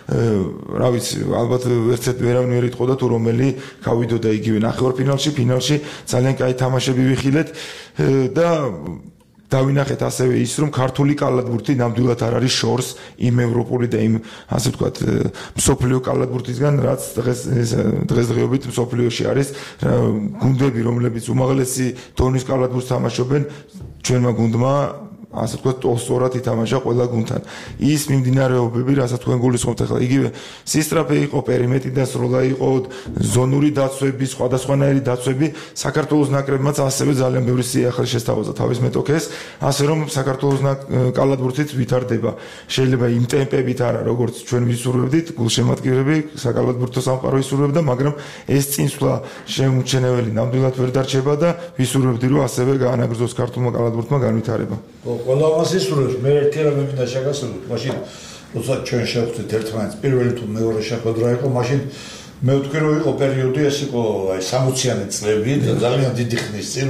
რა ვიცი ალბათ ერთად ვერავინ ვერ იტყოდა თუ რომელი გავიდოდა იგივე ნახევარფინალში ფინალში ძალიან კაი თამაშები ვიხილეთ და დავინახეთ ასევე ის რომ ქართული კალათბურთი ნამდვილად არ არის შორს იმ ევროპული და იმ ასე ვთქვათ მსოფლიო კალათბურთისგან რაც დღეს დღესდღეობით მსოფლიოში არის გუნდები რომლებიც უმაღლესი დონის კალათბურთს თამაშობენ ჩვენმა გუნდმა ასე ვთქვათ ტოლსტორად ითამაშა ყველა გუნდთან ის მიმდინარეობები რასაც თქვენ გულისხმობთ ახლა იგივე სისტრაფე იყო პერიმეტრი და სროლა იყო ზონური დაცვები სხვადასხვანაირი დაცვები საქართველოს ნაკრებმაც ასევე ძალიან ბევრი სიახლე შესთავაზა თავის მეტოქეს ასე რომ საქართველოს კალათბურთით ვითარდება შეიძლება იმ ტემპებით არა როგორც ჩვენ ვისურვებდით გულშემატკივრები საკალათბურთო სამყარო ისურვებდა მაგრამ ეს წინსვლა შემჩენებელი ნამდვილად ვერ დარჩება და ვისურვებდი რომ ასევე გაანაგრძოს ქართულმა კალათბურთმა განვითარება ყველა მას ისურვებს მე ერთი რამე მინდა შეგასრულოთ მაშინ როცა ჩვენ შევხვდით ერთმანეთს პირველი თუ მეორე შეხვედრა იყო მაშინ მე ვთქვი რომ იყო პერიოდი ეს იყო აი სამოციანი წლები ძალიან დიდი ხნის წინ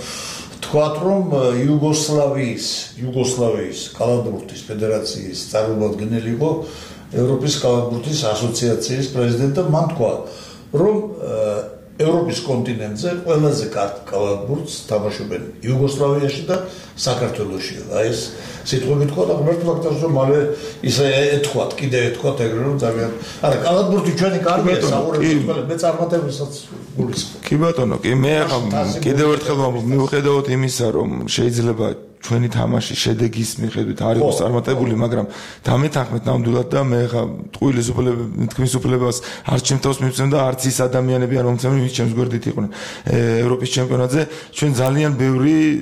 თქვათ რომ იუგოსლავიის იუგოსლავიის კალათბურთის ფედერაციის წარმომადგენელი იყო ევროპის კალათბურთის ასოციაციის პრეზიდენტი და მან თქვა რომ ევროპის კონტინენტზე ყველაზე კარგ კალათბურთს თამაშობენ იუგოსლავიაში და საქართველოში. აი ეს სიტყვები თქვა და ღმერთ ფაქტობს რომ მალე ისე ეთქვათ, კიდე ეთქვათ ეგრე რომ ძალიან არა კალათბურთი ჩვენი კარგია საუბრობთ მე წარმატებასაც გულისხმობ. კი ბატონო, კი მე ახლა კიდევ ერთხელ ვამბობ, მიუხედავად იმისა რომ შეიძლება ჩვენი თამაში შედეგის მიხედვით არ იყოს წარმატებული, მაგრამ დამეთანხმეთ ნამდვილად და მე ხა ტყუილის უფლებას თქმის უფლებას არც ჩემთავს მივცემ და არც ის ადამიანები არ მომცემენ, ვინც ჩემს გვერდით იყვნენ ევროპის ჩემპიონატზე. ჩვენ ძალიან ბევრი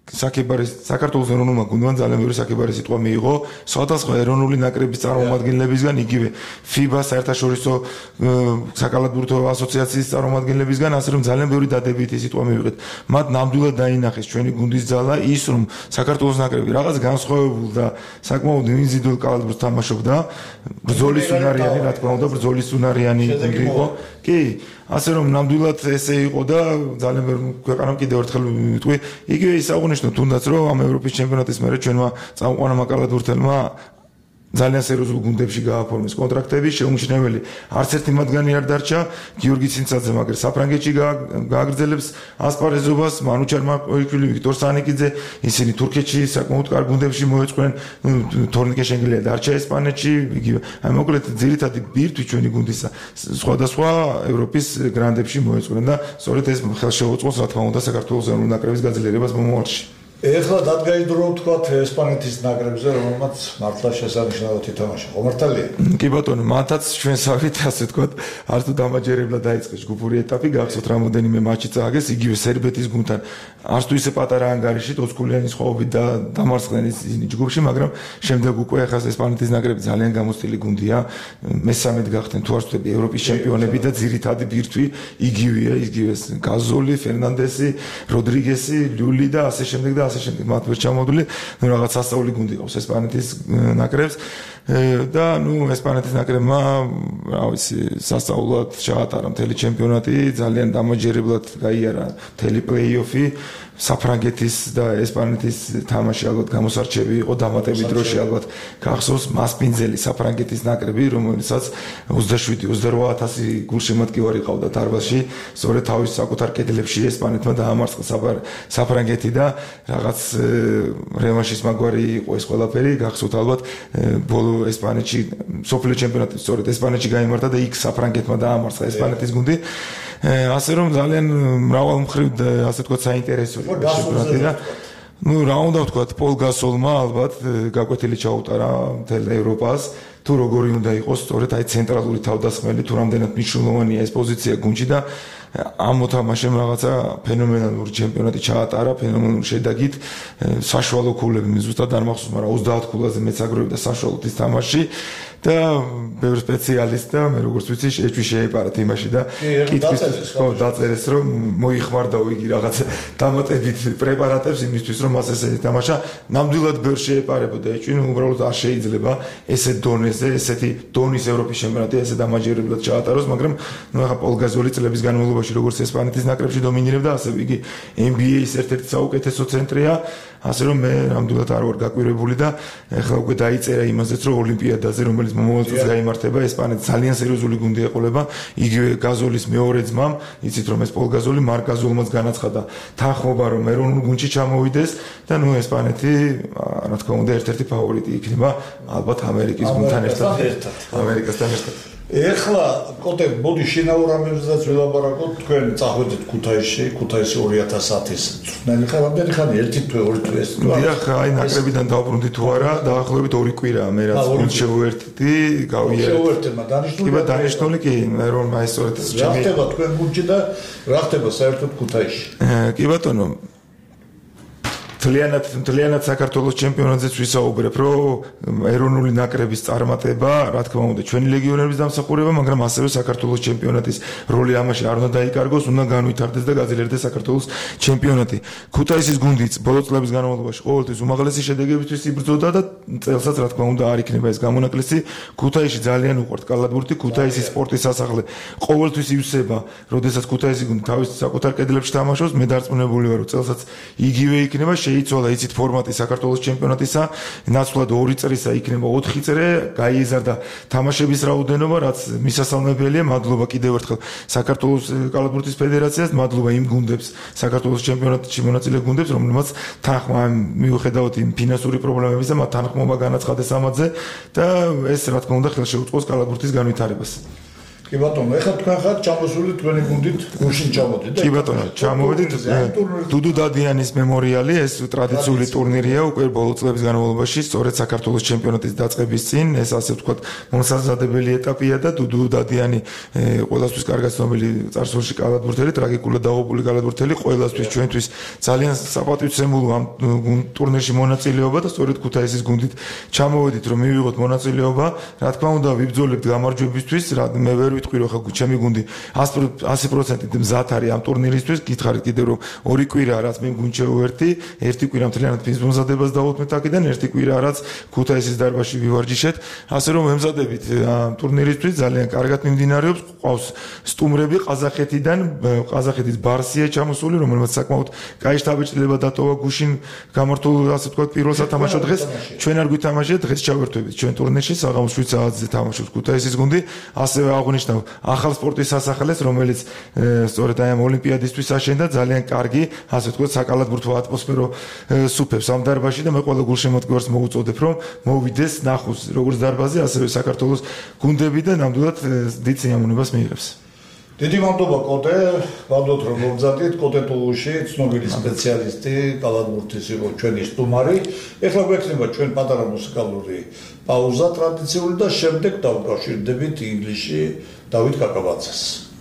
საკებარი საქართველოს ეროვნულმა გუნდმა ძალიან ბევრი საკებარი სიტყვა მიიღო სხვადასხვა ეროვნული ნაკრების წარმომადგენლებისგან, იგივე ფიბა საერთაშორისო საკალათბურთო ასოციაციის წარმომადგენლებისგან, ასე რომ ძალიან ბევრი დადებითი სიტყვა მივიღეთ. მათ ნამდვილად დაინახეს ჩვენი გუნდის ძალა, ის რომ საქართველოს ნაკრები რაღაც განსხვავებულ და საკმაოდ ინდივიდუალურ კალათბურთს თამაშობდა, ბრძოლის უნარიანი, რა თქმა უნდა, ბრძოლის უნარიანი გუნდი იყო. კი, ასე რომ ნამდვილად ესე იყო და ძალიან ბევრი ქვეყანამ კიდევ ერთხელ ვიტყვი, იგივე ის აღნიშნო თუნდაც რომ ამ ევროპის ჩემპიონატის მერე ჩვენმა წამყვანმა კალათბურთელმა ძალიან სერიოზულ გუნდებში გააფორმეს კონტრაქტები, შეუმჩნეველი არც ერთი მათგანი არ დარჩა, გიორგი ცინცაძე მაგრამ საფრანგეთში გააგრძელებს ასპარეზობას, მანუჩარ მარკოიშვილი, ვიქტორ სანიკიძე, ისინი თურქეთში საკმაოდ კარგ გუნდებში მოეწყნენ, თორნიკე შენგელია დარჩა ესპანეთში, იგივე. აი მოკლედ ძირითადი ბირთვი ჩვენი გუნდისა სხვადასხვა ევროპის გრანდებში მოეწყნენ და სწორედ ეს ხელშეუწყოს რა თქმა უნდა საქართველოს ეროვნული ნაკრების გაძლიერებას მომავალში. ეხლა დადგაიდრო თქვა ესპანეთის ნაკრებზე, რომელმაც მართლა შესანიშნავად ითამაშა. ხომართალია? კი ბატონო, მათაც ჩვენსავით ასე თქვა, არც თუ დამაჯერებლად დაიწყეს ჯგუფური ეტაპი, გახსოვთ რამოდენიმე მატჩი წააგეს, იგივე სერბეთის გუნდთან. არც თუ ისე პატარა ანგარიში, ოცგულიანი სხვაობით და დამარცხდნენ ისინი ჯგუფში, მაგრამ შემდეგ უკვე ახლა ესპანეთის ნაკრები ძალიან გამოცდილი გუნდია. მესამედ გახდნენ თუ არ ვთქვი ევროპის ჩემპიონები და ძირითადი ბირთვი იგივეა, იგივე გაზოლი, ფერნანდესი, როდრიგესი, ლიული და ასე შემდეგ და ასე შემდეგ მათ ვერ ჩამოდული, ნუ რაღაც სასწაული გუნდი ყავს ესპანეთის ნაკრებს და ნუ ესპანეთის ნაკრებმა, რა ვიცი, სასწაულად ჩაატარა მთელი ჩემპიონატი, ძალიან დამაჯერებლად გაიარა მთელი პლეი-ოფი. საფრანგეთის და ესპანეთის თამაში ალბათ გამოსარჩევი იყო დამატებით დროში ალბათ გახსოვს მასპინძელი საფრანგეთის ნაკრები, რომელსაც ოცდაშვიდი ოცდარვა ათასი გულშემატკივარი ყავდა დარბაზში, სწორედ თავის საკუთარ კედლებში ესპანეთმა დაამარცხა საფრანგეთი და რაღაც რევანშის მაგვარი იყო ეს ყველაფერი, გახსოვთ ალბათ ბოლო ესპანეთში სოფლიო ჩემპიონატი სწორედ ესპანეთში გაიმართა და იქ საფრანგეთმა დაამარცხა ესპანეთის გუნდი. ასე რომ ძალიან მრავალმხრივ ასე თქვა საინტერესო ჩემპიონატი და ნუ რა უნდა ვთქვათ, პოლ გასოლმა ალბათ გაკვეთილი ჩაუტარა მთელ ევროპას, თუ როგორი უნდა იყოს სწორედ აი ცენტრალური თავდასხმელი, თუ რამდენად მნიშვნელოვანია ეს პოზიცია გუნდში და ამ მოთამაშემ რაღაცა ფენომენალური ჩემპიონატი ჩაატარა, ფენომენალური შედეგით, საშუალო ქულები ზუსტად არ მახსოვს, მაგრამ ოცდაათ ქულაზე მეცაგრები და საშუალოდ ის თამაში და ბევრი სპეციალისტი და მე როგორც ვიცი, ეჭვი შეეპარათ იმაში და კითხვის ხო დაწერეს რომ მოიხმარდაო იგი რაღაც დამატებით პრეპარატებს იმისთვის რომ მას ესე ითამაშა, ნამდვილად ბევრი შეეპარებოდა ეჭვი, ნუ უბრალოდ არ შეიძლება ესეთ დონეზე, ესეთი დონის ევროპის ჩემპიონატი ესე დამაჯერებლად ჩაატაროს, მაგრამ ნუ ახლა პოლ გაზოლი წლების განმავლობაში როგორც ესპანეთის ნაკრებში დომინირებდა, ასე იგი ენ ბი ეის ერთ-ერთი საუკეთესო ცენტრია, ასე რომ მე ნამდვილად არ ვარ გაკვირვებული და ახლა უკვე დაიწერა იმაზეც რომ ოლიმპიადაზე რომელიც მომავალ წელს გაიმართება ესპანეთი ძალიან სერიოზული გუნდი ეყოლება, იგივე გაზოლის მეორე ძმამ, იცით რომ ეს პოლ გაზოლი მარკ გაზოლმაც განაცხადა თანხმობა რომ ეროვნულ გუნდში ჩამოვიდეს და ნუ ესპანეთი რა თქმა უნდა ერთ-ერთი ფავორიტი იქნება ალბათ ამერიკის გუნდთან ერთად, ამერიკასთან ერთად. ეხლა კოტე მოდი შინაურ ამებზეც ვილაპარაკოთ, თქვენ წახვედით ქუთაისში, ქუთაისი ორი ათას ათის წვნელი ხარ, რამდენი ხანი ერთი თვე, ორი თვე ეს თქვა. დიახ, აი ნაკრებიდან დავბრუნდი თუ არა, დაახლოებით ორი კვირაა მე რაც გუნდს შევუერთდი, გავიარე. შევუერთებმა დანიშნული. კი, დანიშნული კი, მე რომ აი სწორედ ჩემი რა ხდება თქვენ გუნდში და რა ხდება საერთოდ ქუთაისში? კი ბატონო, მთლიანად მთლიანად საქართველოს ჩემპიონატზეც ვისაუბრებ, რომ ეროვნული ნაკრების წარმატება, რა თქმა უნდა, ჩვენი ლეგიონერების დამსახურება, მაგრამ ასევე საქართველოს ჩემპიონატის როლი ამაში არ უნდა დაიკარგოს, უნდა განვითარდეს და გაძლიერდეს საქართველოს ჩემპიონატი. ქუთაისის გუნდიც ბოლო წლების განმავლობაში ყოველთვის უმაღლესი შედეგებისთვის იბრძოდა და წელსაც რა თქმა უნდა არ იქნება ეს გამონაკლისი. ქუთაისში ძალიან უყვართ კალათბურთი, ქუთაისის სპორტის სასახლე ყოველთვის ივსება, როდესაც ქუთაისის გუნდი თავის საკუთარ კედლებში თამაშობს, მე დარწმუნებული ვარ, რომ წელსაც იგივე იქნება. იცვალა იცით ფორმატი საქართველოს ჩემპიონატისა, ნაცვლად ორი წრისა იქნება ოთხი წრე, გაიზარდა თამაშების რაოდენობა, რაც მისასალმებელია. მადლობა კიდევ ერთხელ საქართველოს კალათბურთის ფედერაციას, მადლობა იმ გუნდებს, საქართველოს ჩემპიონატში მონაწილე გუნდებს, რომლებმაც თანხმა მიუხედავად იმ ფინანსური პრობლემებისა, მათ თანხმობა განაცხადეს ამაზე და ეს რა თქმა უნდა ხელშეუწყოს კალათბურთის განვითარებას. კი ბატონო, ეხლა თქვენ ხართ ჩამოსული თქვენი გუნდით გუშინ ჩამოდით და კი ბატონო, ჩამოვედით დუდუ დადიანის მემორიალი, ეს ტრადიციული ტურნირია უკვე ბოლო წლების განმავლობაში, სწორედ საქართველოს ჩემპიონატის დაწყების წინ, ეს ასე ვთქვათ, მოსაზრდებელი ეტაპია და დუდუ დადიანი ყველასთვის კარგად ცნობილი წარსულში კალათბურთელი, ტრაგიკულად დაღუპული კალათბურთელი, ყველასთვის ჩვენთვის ძალიან საპატივცემულო ამ ტურნირში მონაწილეობა და სწორედ ქუთაისის გუნდით ჩამოვედით, რომ მივიღოთ მონაწილეობა, რა თქმა უნდა, ვიბრძოლებთ გამარჯვებისთვის, მე ვერ ვიტყვი რომ ხა ჩემი გუნდი ასი პროცენტით მზად არის ამ ტურნირისთვის, გითხარით კიდევ რომ ორი კვირა რაც მე გუნდ შეუერთი, ერთი კვირა მთლიანად ფინს მომზადებას დავუთმეთ აქედან, ერთი კვირა რაც ქუთაისის დარბაზში ვივარჯიშეთ, ასე რომ მემზადებით ამ ტურნირისთვის ძალიან კარგად მიმდინარეობს, ყავს სტუმრები ყაზახეთიდან, ყაზახეთის ბარსია ჩამოსული, რომელმაც საკმაოდ კაი შთაბეჭდილება დატოვა გუშინ გამართულ, ასე ვთქვათ, პირველ სათამაშო დღეს, ჩვენ არ გვითამაშეთ, დღეს ჩავერთვებით ჩვენ ტურნირში, საღამოს შვიდ საათზე თამაშობს ქუთაისის გუნდი, ასევე აღნიშნავ ახალ სპორტის სასახლეს, რომელიც სწორედ აი ამ ოლიმპიადისთვის აშენდა, ძალიან კარგი, ასე ვთქვათ, საკალათბურთო ატმოსფერო სუფევს ამ დარბაზში და მე ყველა გულშემატკივარს მოუწოდებ, რომ მოვიდეს ნახოს როგორც დარბაზი, ასევე საქართველოს გუნდები და ნამდვილად დიდ სიამოვნებას მიიღებს. დიდი მადლობა კოტე, ვადოთ რომ მომზადეთ, კოტე ტულუში, ცნობილი სპეციალისტი, კალათბურთის იყო ჩვენი სტუმარი. ეხლა გვექნება ჩვენ პატარა მუსიკალური პაუზა ტრადიციული და შემდეგ დავუკავშირდებით ინგლისში დავით კაკაბაძეს.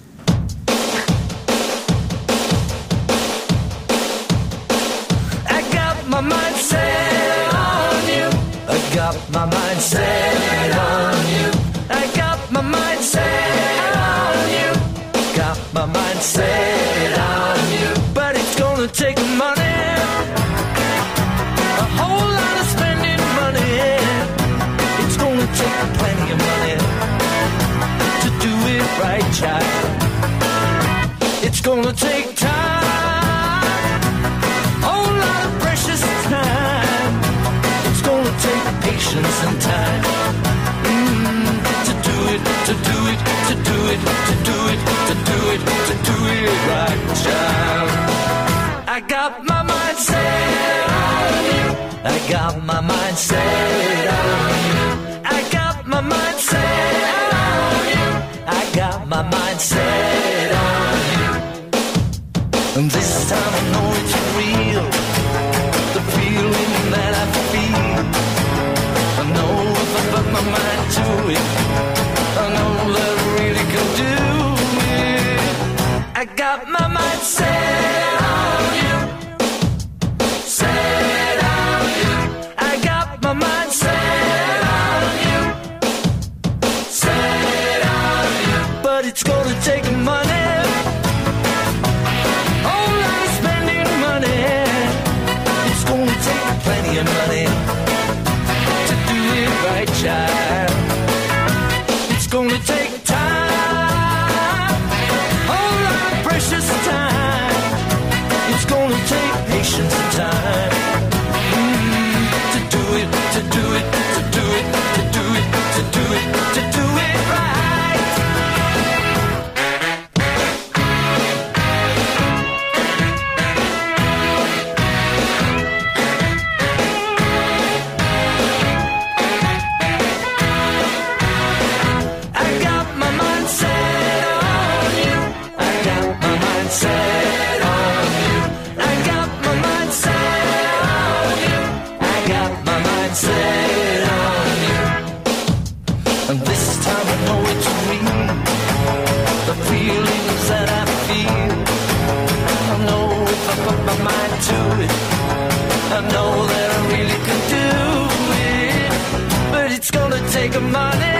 I got my mind set on you. I got my mind set on you. I got my mind set on you. Got my mind set on you. But it's gonna take money, a whole lot of spending money. It's gonna take plenty of money to do it right, child. It's gonna take time, a whole lot of precious time. It's gonna take patience and time. Mm, to do it, to do it, to do it, to do it, to do it, to do it right, child. I got my mind set on you. I got my mind set on you. I got my mind set on you. I got my mind set on you. And this time I know it's real, the feeling that I feel. I know if I put my mind to it, I know that I really can do it. I got my mind set on you, set on you. I got my mind set on you, set on you. But it's gonna take money, whole lot of spending money. It's gonna take plenty of money to do it right, child. It's gonna take time, whole lot of precious time. It's gonna take patience and time. Mm, to do it, to do it, to do it, to do it, to do it, to do it right. I got my mind set on you. I got my mind set on you. I got my mind set on you. I got my mind set on you. And this time I know it's real, the feelings that I feel. I know if I put my mind to it, I know that I really can do it. But it's gonna take money,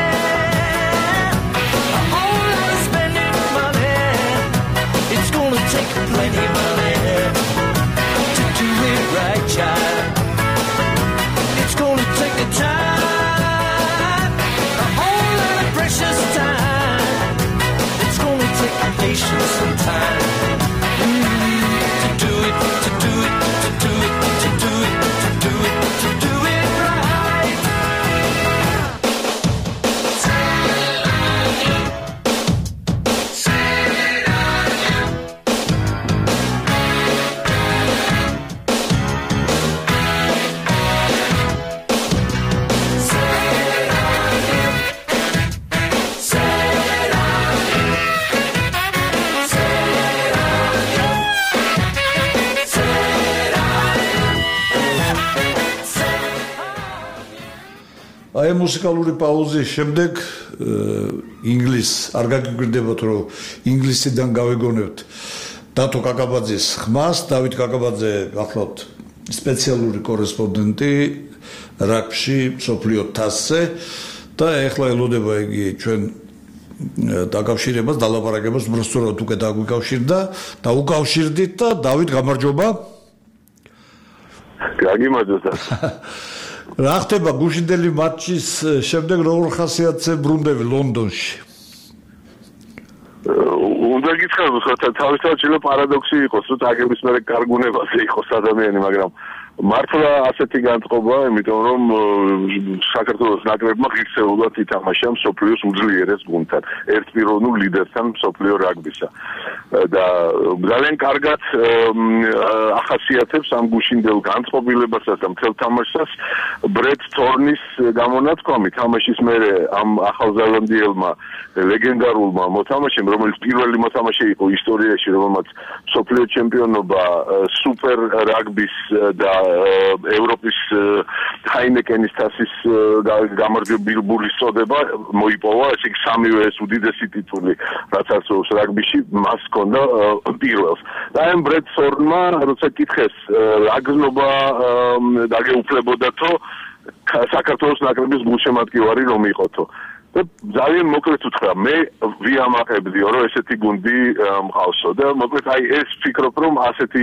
a whole lot of spending money. It's gonna take plenty of money to do it right, child. It's gonna take a time, a whole lot of precious time. It's gonna take patience and time. Mm, to do it, to do it, to do it, to do it, to do it, to do it right. აი მუსიკალური პაუზის შემდეგ ინგლისს არ გაგიგვირდებათ რომ ინგლისიდან გავეგონებთ დათო კაკაბაძის ხმას. დავით კაკაბაძე გახლავთ სპეციალური კორესპონდენტი რაგბიში მსოფლიო თასზე და ეხლა ელოდება იგი ჩვენ დაკავშირებას დალაპარაკებას უბრალოდ უკვე დაგვიკავშირდა და უკავშირდით და დავით გამარჯობა. გაგიმარჯობა. რა ხდება გუშინდელი მატჩის შემდეგ როგორ ხასიათზე ბრუნდები ლონდონში? უნდა გითხრათ, რომ თავისთავად შეიძლება პარადოქსი იყოს, რომ აგების მერე კარგუნებაზე იყოს ადამიანი, მაგრამ მართლა ასეთი განწყობა, იმიტომ რომ საქართველოს ნაკრებმა ღირსეულად ითამაშა მსოფლიოს უძლიერეს გუნდთან, ერთპიროვნულ ლიდერთან მსოფლიო რაგბისა. და ძალიან კარგად ახასიათებს ამ გუშინდელ განწყობილებასაც და მთელ თამაშს ბრედ თორნის გამონათქვამი თამაშის მერე ამ ახალზელანდიელმა ლეგენდარულმა მოთამაშემ, რომელიც პირველი მოთამაშე იყო ისტორიაში, რომელმაც მსოფლიო ჩემპიონობა სუპერ რაგბის და ევროპის ჰაინეკენის თასის გამარჯვებული წოდება მოიპოვა, ესე იგი სამივე ეს უდიდესი ტიტული, რაც არსებობს რაგბიში, მას ჰქონდა პირველს. და ამ ბრედ თორნმა, როცა კითხეს რა გზნობა დაგეუფლებოდათო საქართველოს ნაკრების გულშემატკივარი რომ იყოთო. და ძალიან მოკლედ უთხრა, მე ვიამაყებდიო, რომ ესეთი გუნდი მყავსო და მოკლედ აი ეს ვფიქრობ, რომ ასეთი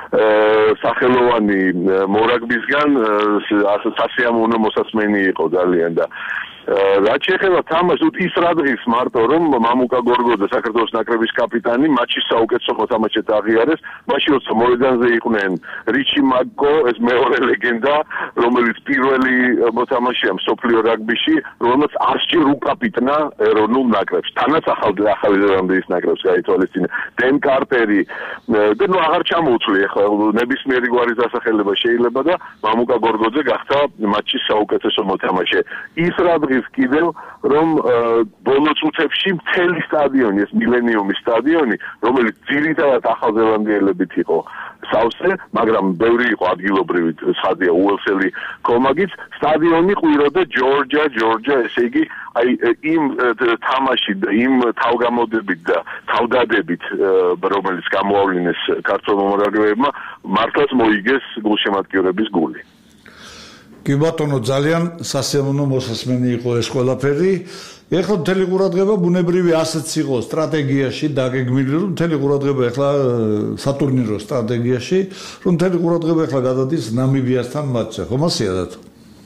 სახელოვანი მორაგბისგან სასიამოვნო მოსასმენი იყო ძალიან და რაც შეეხება თამაშს, ის რა დღის მარტო რომ მამუკა გორგოძე საქართველოს ნაკრების კაპიტანი მატჩის საუკეთესო მოთამაშედ აღიარეს, მაშინ როცა მოედანზე იყვნენ რიჩი მაგკო, ეს მეორე ლეგენდა, რომელიც პირველი მოთამაშეა მსოფლიო რაგბიში, რომელმაც არ სჭირ უკაპიტნა ეროვნულ ნაკრებს. თანაც ახალი ზელანდიის ნაკრებს გაითვალისწინა. დენ კარტერი და ნუ აღარ ჩამოუცვლი ახლა ნებისმიერი გვარის დასახელება შეიძლება და მამუკა გორგოძე გახდა მატჩის საუკეთესო მოთამაშე. ის რა კიდევ რომ ბოლო წუთებში მთელი სტადიონი, ეს მილენიუმის სტადიონი, რომელიც ძირითადად ახალზელანდიელებით იყო სავსე, მაგრამ ბევრი იყო ადგილობრივი ხაზია უელსელი კომაგიც, სტადიონი ყვიროდა ჯორჯია, ჯორჯია, ესე იგი, აი იმ თამაში და იმ თავგამოდებით და თავდადებით, რომელიც გამოავლინეს ქართველ მომრაგებლებმა, მართლაც მოიგეს გულშემატკივრების გული. კი ბატონო, ძალიან სასიამოვნო მოსასმენი იყო ეს ყველაფერი. ეხლა მთელი ყურადღება ბუნებრივი ასეც იყო სტრატეგიაში დაგეგმილი, რომ მთელი ყურადღება ეხლა სატურნირო სტრატეგიაში, რომ მთელი ყურადღება ეხლა გადადის ნამიბიასთან მატჩზე. ხომ ასეა დათო?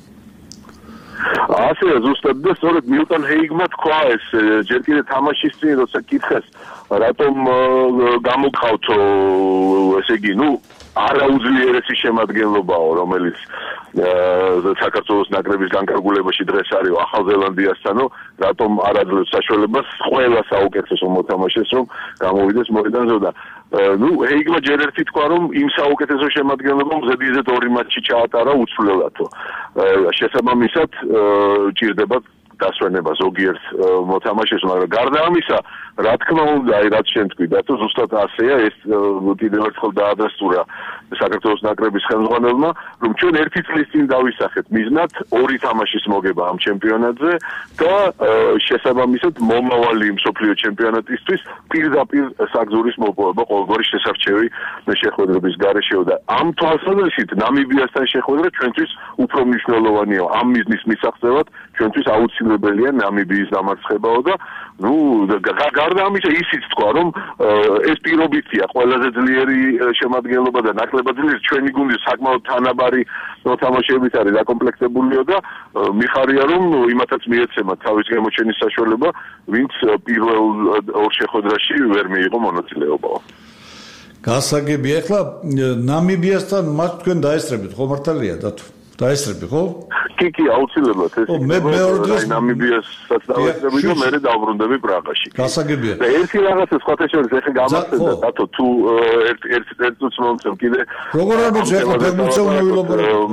ასეა ზუსტად და სწორედ მილტონ ჰეიგმა თქვა ეს ჯერ კიდე თამაშის წინ, როცა კითხეს, რატომ გამოგყავთო, ესე იგი, ნუ არაუძლიერესი შემადგენლობაო, რომელიც საქართველოს ნაკრების განკარგულებაში დღეს არის ახალზელანდიასთანო, რატომ არ აძლევს საშუალებას ყველა საუკეთესო მოთამაშეს რომ გამოვიდეს მოედანზე და ნუ ჰეიგმა ჯერ ერთი თქვა რომ იმ საუკეთესო შემადგენლობამ ზედიზედ ორი მატჩი ჩაატარა უცვლელათო. შესაბამისად ჭირდება დასვენება ზოგიერთ მოთამაშეს, მაგრამ გარდა ამისა, რა თქმა უნდა, აი რაც შენ თქვი, და თუ ზუსტად ასეა, ეს კიდევ ერთხელ დაადასტურა საქართველოს ნაკრების ხელმძღვანელმა, რომ ჩვენ ერთი წლის წინ დავისახეთ მიზნად ორი თამაშის მოგება ამ ჩემპიონატზე და შესაბამისად მომავალი მსოფლიო ჩემპიონატისთვის პირდაპირ საგზურის მოპოვება ყოველგვარი შესარჩევი შეხვედრების გარეშეო და ამ თვალსაზრისით ნამიბიასთან შეხვედრა ჩვენთვის უფრო მნიშვნელოვანია. ამ მიზნის მისაღწევად ჩვენთვის აუცილებელია ნამიბიის დამარცხებაო და ნუ გარდა ამისა ისიც თქვა რომ ეს პირობითია ყველაზე ძლიერი შემადგენლობა და ნაკლებად ძლიერი ჩვენი გუნდი საკმაოდ თანაბარი მოთამაშეებით არის დაკომპლექტებულიო და მიხარია რომ იმათაც მიეცემა თავის გამოჩენის საშუალება, ვინც პირველ ორ შეხვედრაში ვერ მიიღო მონაწილეობაო. გასაგებია, ახლა ნამიბიასთან მათ თქვენ დაესწრებით, ხო მართალია დათო? დაესწრები, ხო? კი, კი, აუცილებლად ეს. მე მეორე დღეს ნამიბიასაც დავესწრები და მე დავბრუნდები პრაღაში. გასაგებია. და ერთი რაღაცა სხვათა შორის ეხლა გამახსენდა დათო თუ ერთ ერთ ერთ წუთს მომწევ კიდე. როგორ არ მოწევ ეხლა ფეხბურთზე უნდა ვილაპარაკო.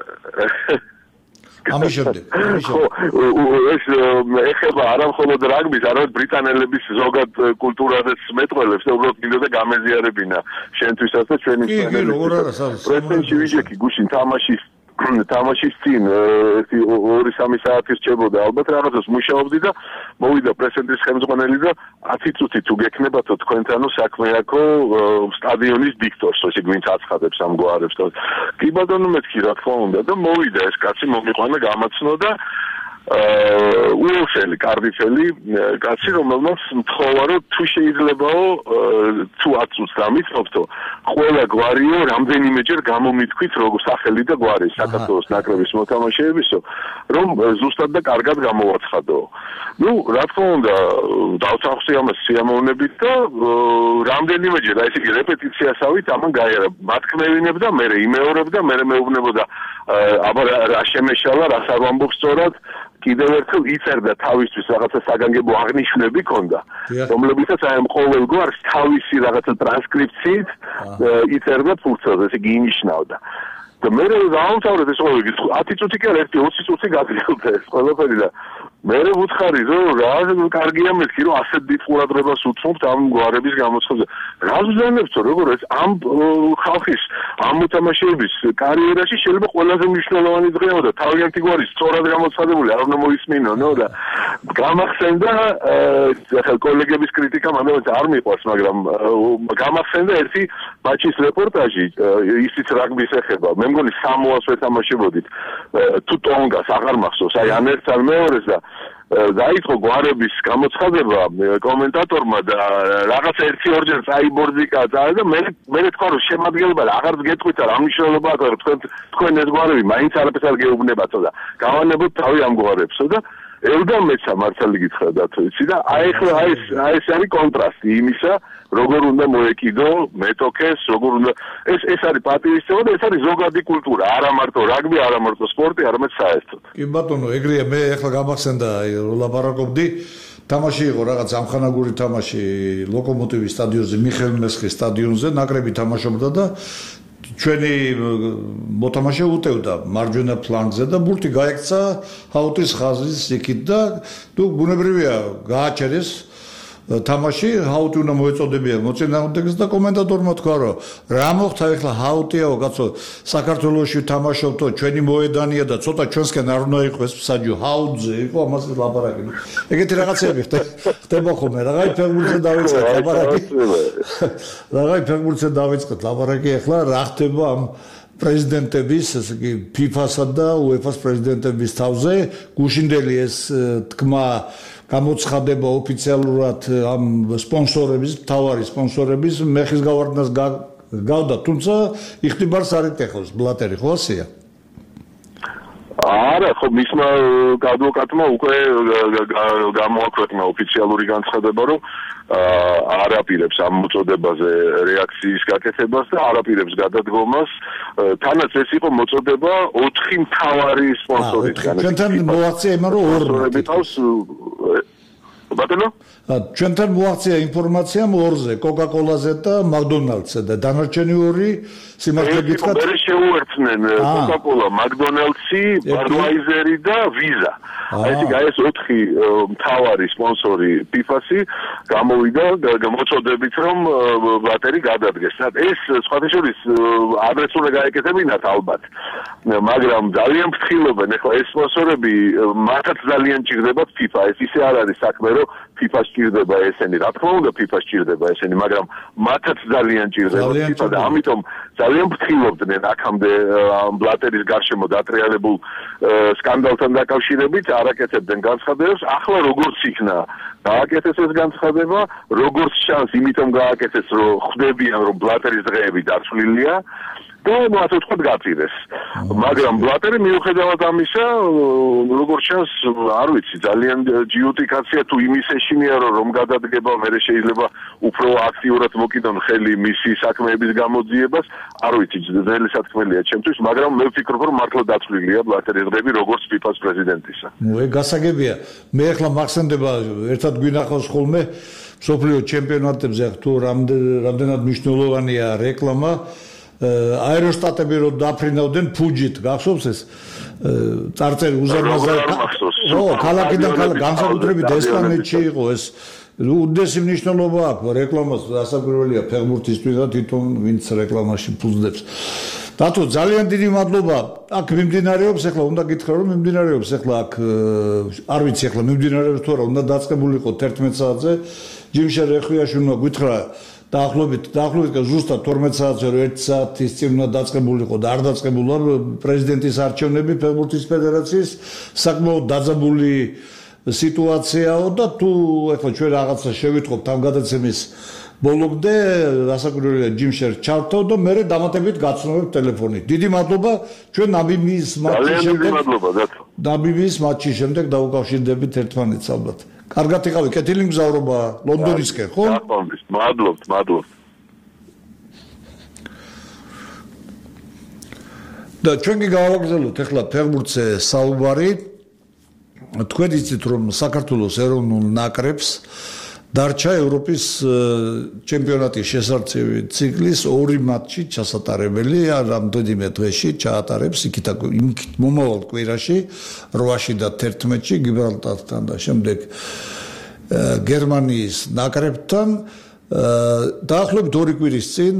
ამის შემდეგ. ხო, ეს ეხება არა მხოლოდ რაგბის, არამედ ბრიტანელების ზოგად კულტურაზეც მეტყველებს და უბრალოდ მინდოდა გამეზიარებინა შენთვისაც და ჩვენი კი, კი, როგორ არა, პრეზიდენტი ვიჯექი გუშინ თამაშის თამაშის წინ ერთი ორი სამი საათი რჩებოდა ალბათ რაღაცას მუშაობდი და მოვიდა პრესენტრის ხელმძღვანელი და ათი წუთი თუ გექნებათო თქვენთანო საქმე აქო სტადიონის დიქტორს ესე გვინც აცხადებს ამგვარებს და კი ბატონო მეთქი რა თქმა უნდა და მოვიდა ეს კაცი მომიყვანა გამაცნო და უელსელი კარდიფელი კაცი რომელმაც მთხოვა რომ თუ შეიძლებაო თუ ათ წუთს დამიცნობთო ყველა გვარიო რამდენიმეჯერ გამომითქვით როგორ სახელი და გვარი საქართველოს ნაკრების მოთამაშეებისო რომ ზუსტად და კარგად გამოვაცხადო ну რა თქმა უნდა დავწახსი ამას სიამოვნებით და რამდენიმეჯერ აი ესე იგი რეპეტიციასავით ამან გაიარა მათქმევინებ და მე იმეორებ და მე მეუბნებოდა აბა რა შემეშალა რა სავამბობ სწორად კიდევ ერთხელ იწერდა თავისთვის რაღაცა საგანგებო აღნიშვნები ქონდა რომლებიცაც აი ამ ყოველ გვარს თავისი რაღაცა ტრანსკრიფციით იწერდა ფურცელზე ესე იგი ინიშნავდა და მე დავამთავრეთ ეს ყველაფერი ათი წუთი კი არა ერთი ოცი წუთი გაგრძელდა ეს ყველაფერი და მე ვუთხარი რომ რა კარგია მეთქი რომ ასეთ დიდ ყურადღებას უთმობთ ამ გვარების გამოცხადზე რა ვზანებთო როგორ ეს ამ ხალხის ამ მოთამაშეების კარიერაში შეიძლება ყველაზე მნიშვნელოვანი დღეა და თავიანთი გვარი სწორად გამოცხადებული არ უნდა მოისმინონო და გამახსენდა ახლა კოლეგების კრიტიკა მანდ არ მიყვარს მაგრამ გამახსენდა ერთი მატჩის რეპორტაჟი ისიც რაგბის ეხება მე მგონი სამოას ვეთამაშებოდით თუ ტონგას აღარ მახსოვს აი ან ერთს ან მეორეს და დაიწყო გვარების გამოცხადება კომენტატორმა და რაღაც ერთი ორჯერ წაიბორძიკა და მე მე თქვა რომ შემადგენლობა აღარ გეტყვით რა მნიშვნელობა აქვს რომ თქვენ თქვენ ეს გვარები მაინც არაფერს არ გეუბნებათო და გავანებოთ თავი ამ გვარებსო და ელდა მეცა მართალი გითხრათ იცი და აი ხო აი ეს აი ეს არის კონტრასტი იმისა როგორ უნდა მოეკიდო მეტოქეს როგორ უნდა ეს ეს არის პატივისცემა და ეს არის ზოგადი კულტურა არა მარტო რაგბი არა მარტო სპორტი არამედ საერთოდ კი ბატონო ეგრეა მე ახლა გამახსენდა ლაპარაკობდი თამაში იყო რაღაც ამხანაგური თამაში ლოკომოტივის სტადიონზე მიხეილ მესხის სტადიონზე ნაკრები თამაშობდა და ჩვენი მოთამაშე უტევდა მარჯვენა ფლანგზე და ბურთი გაექცა ჰაუტის ხაზის იქით და თუ ბუნებრივია გააჩერეს თამაში ჰაუტი უნდა მოეწოდებიან მოწინააღმდეგეს და კომენტატორმა თქვა რომ რა მოხდა ეხლა ჰაუტიაო კაცო საქართველოში თამაშობთო ჩვენი მოედანია და ცოტა ჩვენსკენ არ უნდა იყოს საჯო ჰაუტზე იყო ამაზე ლაპარაკი ეგეთი რაღაცები ხდება ხოლმე რაღაცა ფეგურზე დავიწყეთ ლაპარაკი რაღაცა ფეგურზე დავიწყეთ ლაპარაკი ეხლა რა ხდება ამ პრეზიდენტების ესე იგი ფიფასა და უეფას პრეზიდენტების თავზე გუშინდელი ეს თქმა გამოცხადება ოფიციალურად ამ სპონსორების, მთავარი სპონსორების მეხის გავარდნას გავდა, თუმცა იხტიბარს არ იტეხავს ბლატერი, ხო ასეა? არა, ხო მისმა ადვოკატმა უკვე გამოაქვეყნა ოფიციალური განცხადება, რომ არ აპირებს ამ მოწოდებაზე რეაქციის გაკეთებას და არ აპირებს გადადგომას. თანაც ეს იყო მოწოდება ოთხი მთავარი სპონსორისგან. ჩვენთან მოაღწია იმან რომ ორ ბატონო ჩვენთან მოაღწია ინფორმაცია ორზე, კოკა-კოლაზე და მაკდონალდსზე და დანარჩენი ორი სიმართლე გითხრათ მე შეუერთდნენ კოკა-კოლა, მაკდონალდსი, ბადვაიზერი და ვიზა. აი ეს გაეს ოთხი მთავარი სპონსორი ფიფასი გამოვიდა მოწოდებით რომ ბლატერი გადადგეს. ეს სხვათა შორის ადრეს უნდა გაეკეთებინათ ალბათ. მაგრამ ძალიან ფრთხილობენ ეხლა ეს სპონსორები მათაც ძალიან ჭირდებათ ფიფა. ეს ისე არ არის საქმე რომ ფიფა ჭირდება ესენი. რა თქმა უნდა ფიფა ჭირდება ესენი, მაგრამ მათაც ძალიან ჭირდება ფიფა და ამიტომ ძალიან ფრთხილობდნენ აქამდე ბლატერის გარშემო დატრიალებულ სკანდალთან დაკავშირებით არაკეთებდნენ განცხადებებს. ახლა როგორც იქნა გააკეთეს ეს განცხადება, როგორც შანს იმიტომ გააკეთეს რომ ხვდებიან რომ ბლატერის დღეები დაცვლილია და ნუ ასე ვთქვათ გაწირეს. მაგრამ ბლატერი მიუხედავად ამისა, როგორც ჩანს, არ ვიცი, ძალიან ჯიუტიკაცია თუ იმის ეშინია რომ გადადგება, მე შეიძლება უფრო აქტიურად მოკიდონ ხელი მისი საქმეების გამოძიებას, არ ვიცი, ძნელი სათქმელია ჩემთვის, მაგრამ მე ვფიქრობ რომ მართლა დაცვლილია ბლატერის დღეები როგორც ფიფას პრეზიდენტისა. ნუ ეგ გასაგებია. მე ახლა მახსენდება ერთად გვინახავს ხოლმე მსოფლიო ჩემპიონატებზე თუ რამდენად მნიშვნელოვანია რეკლამა აეროსტატები რო დაფრინავდნენ ფუჯით, გახსოვს ეს წარწერი უზარმაზარი ო ქალაქიდან ქალაქ განსაკუთრებით ესპანეთში იყო ეს უდიდესი მნიშვნელობა აქვს რეკლამას, დასაკვირველია ფეხბურთისთვის და თვითონ ვინც რეკლამაში ფულს დებს. დათო ძალიან დიდი მადლობა. აქ მიმდინარეობს ახლა უნდა გითხრა რომ მიმდინარეობს ახლა აქ არ ვიცი ახლა მიმდინარეობს თუ არა უნდა დაწყებულიყო თერთმეტ საათზე ჯიმშერ რეხვიაშვილმა გითხრა დაახლოებით დაახლოებით ზუსტად თორმეტ საათზე რომ ერთი საათის წინ უნდა დაწყებულიყო და არ დაწყებულა პრეზიდენტის არჩევნები ფეხბურთის ფედერაციის საკმაოდ დაძაბული სიტუაციაო და თუ ახლა ჩვენ რაღაცა შევიტყობთ ამ გადაცემის ბოლომდე რასაკვირველია ჯიმშერ ჩავთავ და მე დამატებით გაცნობებ ტელეფონით. დიდი მადლობა ჩვენ ნამიბიის მატჩის შემდეგ. დიდი მადლობა დათო. ნამიბიის მატჩის შემდეგ დაუკავშირდებით ერთმანეთს ალბათ. კარგად იყავი, კეთილი მგზავრობა ლონდონისკენ, ხო? მადლობთ, მადლობთ. და ჩვენ კი გავაგზავნოთ ახლა ფეხბურთზე საუბარი. თქვენ იცით რომ საქართველოს ეროვნულ ნაკრებს დარჩა ევროპის ჩემპიონატის შესარცევი ციკლის ორი მატჩი ჩასატარებელი რამდენიმე დღეში ჩაატარებს იქით მომავალ კვირაში რვაში და თერთმეტში გიბრალტართან და შემდეგ გერმანიის ნაკრებთან დაახლოებით ორი კვირის წინ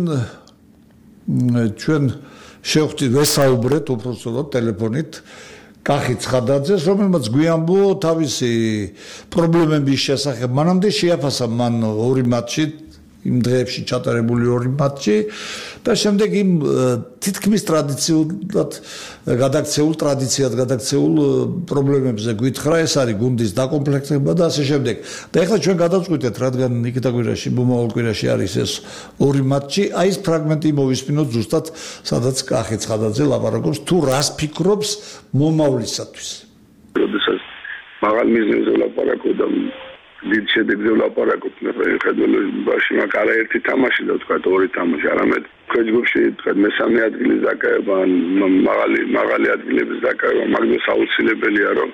ჩვენ შევხვდით ვესაუბრეთ უпроსტოდ ტელეფონით კახი ცხადაძეს, რომელმაც გვიანბო თავისი პრობლემების შესახებ. მანამდე შეაფასა მან ორი მატჩი, იმ დღეებში ჩატარებული ორი მატჩი და შემდეგ იმ თითქმის ტრადიციულად გადაქცეულ ტრადიციად გადაქცეულ პრობლემებზე გითხრა, ეს არის გუნდის დაკომპლექტება და ასე შემდეგ. და ეხლა ჩვენ გადავწყვიტეთ, რადგან იქეთა კვირაში, მომავალ კვირაში არის ეს ორი მატჩი, აი ეს ფრაგმენტი მოვისმინოთ ზუსტად, სადაც კახი ცხადაძე ლაპარაკობს თუ რას ფიქრობს მომავლისათვის. როდესაც მაღალ მიზნებზე ლაპარაკობდა დიდ შედეგზე ვლაპარაკობთ ხედველობაში მაგ არაერთი თამაში და თქვა ორი თამაში არამედ ქვეჯ ჯგუფში თქვა მესამე ადგილის დაკავება მაღალი მაღალი ადგილების დაკავება მაგას აუცილებელია რომ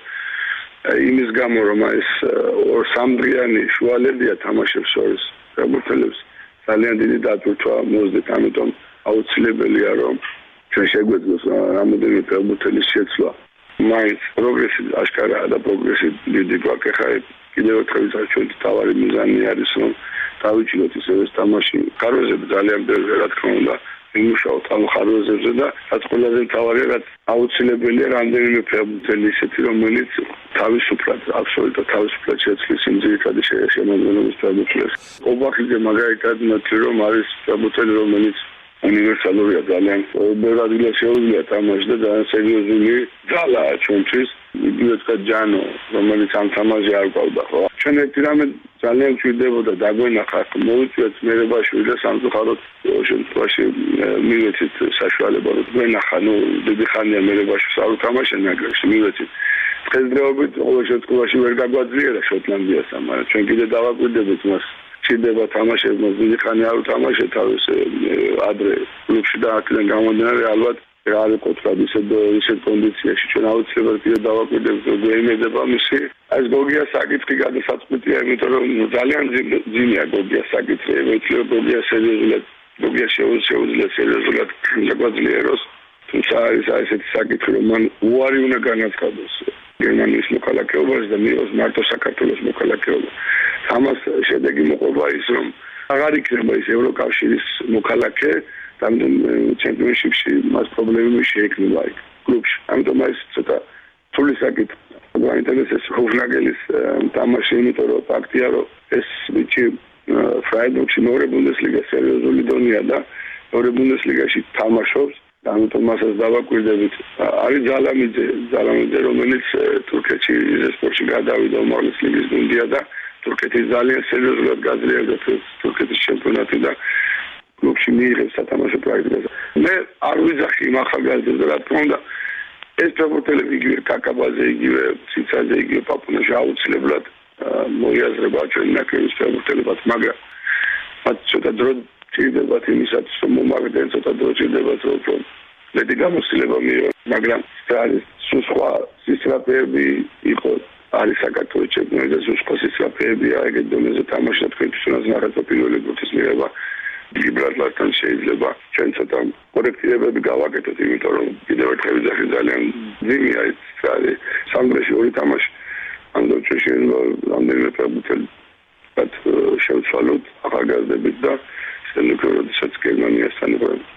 იმის გამო რომ ეს ორ სამდღიანი შუალებია თამაშებს შორის ფეხბურთელებს ძალიან დიდი დატვირთვა მოუძდეთ ამიტომ აუცილებელია რომ ჩვენ შეგვეძლოს რამოდენიმე ფეხბურთელის შეცვლა მაინც პროგრესი აშკარაა და პროგრესი დიდი გვაქვს ხა კიდევ ერთხელ საჩვენთ თავარი მიზანი არის რომ დავიჩინოთ ისევ ეს თამაში ხარვეზები ძალიან ბევრი რა თქმა უნდა იმუშაოთ ამ ხარვეზებზე და რაც ყველაზე მთავარია რაც აუცილებელია რამდენიმე ფეხბურთელი ისეთი რომელიც თავისუფლად აბსოლუტურად თავისუფლად შეცვლის იმ ძირითადი შემადგენლობის ფეხბურთელს ობახიძე მაგალითად ნათლი რომ არის ფეხბურთელი რომელიც უნივერსალურია ძალიან ბევრ ადგილას შეუძლია თამაში და ძალიან სერიოზული ძალაა ჩვენთვის იგივე თქვა ჯანო რომელიც ამ თამაში არ ყავდა ხო ჩვენ ერთი რამე ძალიან მშვიდებოდა დაგვენახა მოვიწვიეთ მერებაშვილი და სამწუხაროდ შემთხვევაში მივეცით საშუალება რომ გვენახა ნუ დიდი ხანია მერებაშვილს არ უთამაშა ნაკრებში მივეცით დღესდღეობით ყოველ შემთხვევაში ვერ გაგვაძლიერა შოტლანდიასთან მაგრამ ჩვენ კიდე დავაკვირდებით მას ჭირდება თამაშებმა დიდი ხანი არ უთამაშე თავის ადრე კლუბში და აქედან გამომდინარე ალბათ რა არის კოთქად ისეთ ისეთ კონდიციაში ჩვენ აუცილებლად კიდე დავაკვირდებით რომ გვეიმედება მისი ეს გოგია საკითხი გადასაწყვეტია იმიტომ რომ ძალიან ძინია გოგია საკითხი ეცლება გოგია სერიოზულად გოგია შეუძლია სერიოზულად გაგვაძლიეროს თუმცა არის ესეთი საკითხი რომ მან უარი უნდა განაცხადოს გერმანიის მოქალაქეობას და მიიღოს მარტო საქართველოს მოქალაქეობა ამას შედეგი მოყვება ის რომ აღარ იქნება ის ევროკავშირის მოქალაქე თანდem ჩემპიონშიპში მას პრობლემები შეექმნება იქ კლუბში ამიტომ ეს ცოტა თული საკითხი გვაინტერესებს ჰოფნაგელის თამაში იმიტომ რომ ფაქტია რომ ეს ვიჩი ფრაიბურგში მეორე ბუნდესლიგა სერიოზული დონეა და მეორე ბუნდესლიგაში თამაშობს და ამიტომ მასაც დავაკვირდებით არის ძალამიძე ძალამიძე რომელიც თურქეთში სპორტში გადავიდა უმაღლეს ლიგის გუნდია და თურქეთი ძალიან სერიოზულად გაძლიერდა თურქეთის ჩემპიონატი და კლუბში მიიღებს სათამაშო პრაქტიკას. მე არ ვიძახი იმ ახალგაზრდებს რა თქმა უნდა ეს ფეხბურთელები იგივე კაკაბაძე იგივე ციცაძე იგივე პაპუნაში აუცილებლად მოიაზრება ჩვენი ნაკრების ფეხბურთელებად მაგრამ მათ ცოტა დრო ჭირდებათ იმისათვის რომ მომაგდნენ ცოტა დრო ჭირდებათ რომ მეტი გამოცდილება მიიღონ მაგრამ არის სხვა სისწრაფეები იყო არის საქართველოს ჩემპიონატი და სხვა სისწრაფეებია ეგეთ დონეზე თამაში თქვენთვის უნდა ნახოთ პირველი გუნდის მიღება გიბრალტართან შეიძლება ჩვენ ცოტა კორექტირებები გავაკეთოთ იმიტომ რომ კიდევ ერთხელ ვიძახი ძალიან ძიმია ეს არის სამგრეში ორი თამაში ამიტომ ჩვენ შეიძლება რამდენიმე ფეხბურთელი მათ შევცვალოთ ახალგაზრდებით და შეიძლება როდესაც გერმანიასთან იყო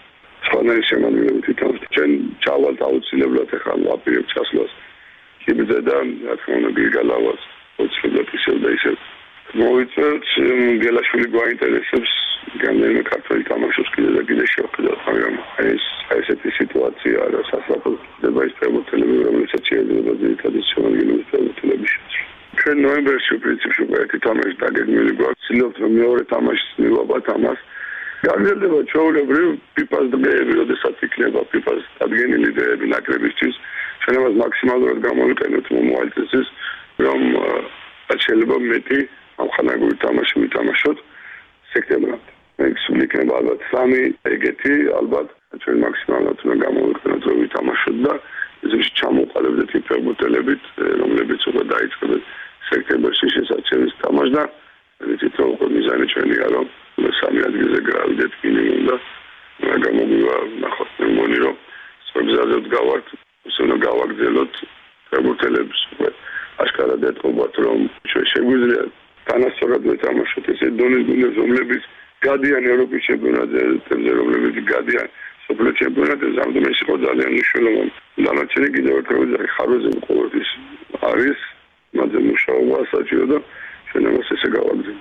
სხვანაირი შემადგენლობით ითამაშა. ჩვენ ჩავალთ აუცილებლად ახლა ვაპირებთ ჩასვლას კიბეზე და რა თქმა უნდა გიგალავას ოცნებად ისევ და ისევ მოვიწევთ გელაშვილი გვაინტერესებს გამდენიმე ქართველი თამაშობს კიდე და კიდე შევხედავთ მაგრამ ეს ესეთი სიტუაცია არა სასწრაფოდება ის ფეხბურთელები რომელსაც შეიძლება ძირითადად შემადგენლობის ფეხბურთელები შეცვლით ჩვენ ნოემბერში პრინციპში ერთი თამაში დაგეგმილი გვაქვს ცდილობთ რომ მეორე თამაშის მივაბათ ამას გაგრძელდება ჩვეულებრივ ფიფას დღეები როდესაც იქნება ფიფას დადგენილი დღეები ნაკრებისთვის ჩვენ ამას მაქსიმალურად გამოვიყენოთ მომავალწელს რომ შეიძლება მეტი ამხანაგური თამაში ვითამაშოთ სექტემბრამდე. ეს იქნება ალბათ სამი ეგეთი ალბათ ჩვენ მაქსიმალურად უნდა გამოვიყენოთ რომ ვითამაშოთ და ეს ჩამოყალიბდეთ იმ ფეხბურთელებით რომლებიც უკვე დაიწყებენ სექტემბერში შესაძლოა თამაში და ვიცით რომ უკვე მიზანი ჩვენია რომ სამი ადგილზე გავიდეთ მინიმუმ და გამოგვივა ნახოთ მე მგონი რომ სწორად გავართ უსუნო გავაგრძელოთ ფეხბურთელებს უკვე აშკარად ეთყობათ რომ ჩვენ შეგვიძლია თანასწორად ვეთამაშოთ ესე დონის გუნდებს რომლებიც გადიან ევროპის ჩემპიონატებზე რომლებიც გადიან სოფლიო ჩემპიონატზე ამიტომ ეს იყო ძალიან მნიშვნელოვანი დანარჩენი კიდევ ერთხელ ხაროზე ყოველთვის არის მაგრამ მუშაობა საჭირო და ჩვენ ამას ესე გავაგრძელებთ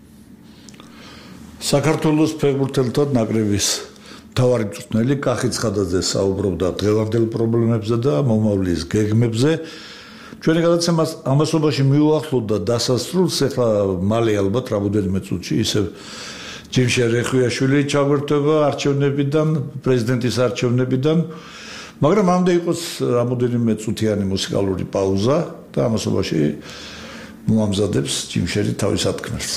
საქართველოს ფეხბურთელთა ნაკრების მთავარი მწვრთნელი კახი ცხადაძე საუბრობდა დღევანდელ პრობლემებზე და მომავლის გეგმებზე ჩვენი გადაცემა ამასობაში მიუახლოვდა დასასრულს ახლა მალე ალბათ რამოდენიმე წუთში ისევ ჯიმშე რეხვიაშვილი ჩაგვერთვება არჩევნებიდან პრეზიდენტის არჩევნებიდან მაგრამ ამდე იყოს რამოდენიმე წუთიანი მუსიკალური პაუზა და ამასობაში მოამზადებს ჯიმშერი თავის ათქმელს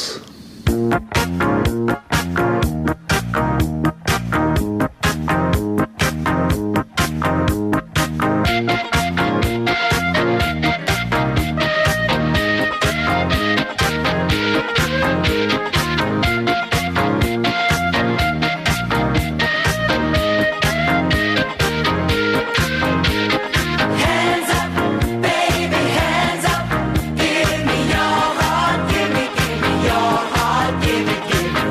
Give me, give me your heart, give me, give me your heart, give me, give me.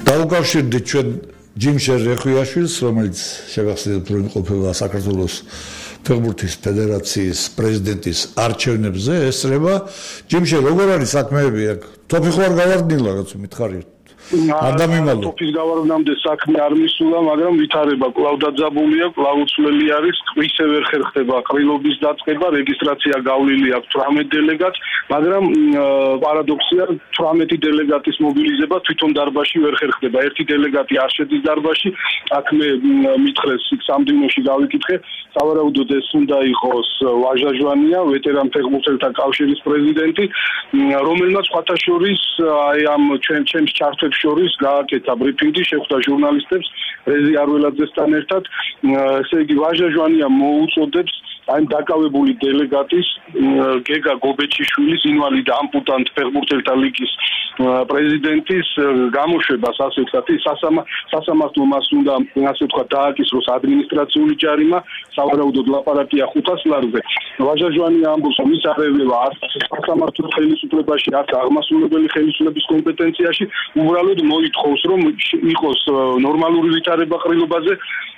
დაუკავშირდით ჩვენ ჯიმშერ რეხვიაშვილს, რომელიც შეგახსენებთ, რომ იმყოფება საქართველოს ფეხბურთის ფედერაციის პრეზიდენტის არჩევნებზე, ესწრება. ჯიმშერ, როგორ არის საქმეები აქ? თოფი ხო არ გავარდნილა, რაც მითხარით? არ დამიმალო. თოფის გავარდნამდე საქმე არ მისულა, მაგრამ ვითარება კვლავ დაძაბულია, კვლავ უცვლელი არის, ისე ვერ ხერხდება ყრილობის დაწყება, რეგისტრაცია გავლილი აქვს თვრამეტ დელეგატს, მაგრამ პარადოქსია, თვრამეტი დელეგატის მობილიზება თვითონ დარბაზში ვერ ხერხდება. ერთი დელეგატი არ შედის დარბაზში, აქ მე მითხრეს სამდივნოში გავიკითხე, სავარაუდოდ ეს უნდა იყოს ვაჟა ჟვანია, ვეტერან ფეხბურთელთა კავშირის პრეზიდენტი, რომელმაც სხვათა შორის აი ამ ჩვენ ჩემს ჩართვებს შორის გააკეთა ბრიფინგი, შეხვდა ჟურნალისტებს რეზი არველაძესთან ერთად. ესე იგი ვაჟა ჟვანია მოუწოდებს აი დაკავებული დელეგატის გეგა გობეჩიშვილის ინვალიდ ამპუტანტ ფეხბურთელთა ლიგის პრეზიდენტის გამოშვებას, ასე ვთქვათ, სასამართლო მას უნდა ასე ვთქვათ დააკისროს ადმინისტრაციული ჯარიმა, სავარაუდოდ ლაპარაკია ხუთას ლარზე. ვაჟა ჟვანია ამბობს, რომ ის არ ევლევა არც სასამართლო ხელისუფლებაში, არც აღმასრულებელი ხელისუფლების კომპეტენციაში, უბრალოდ მოითხოვს, რომ იყოს ნორმალური ვითარება ყრილობაზე,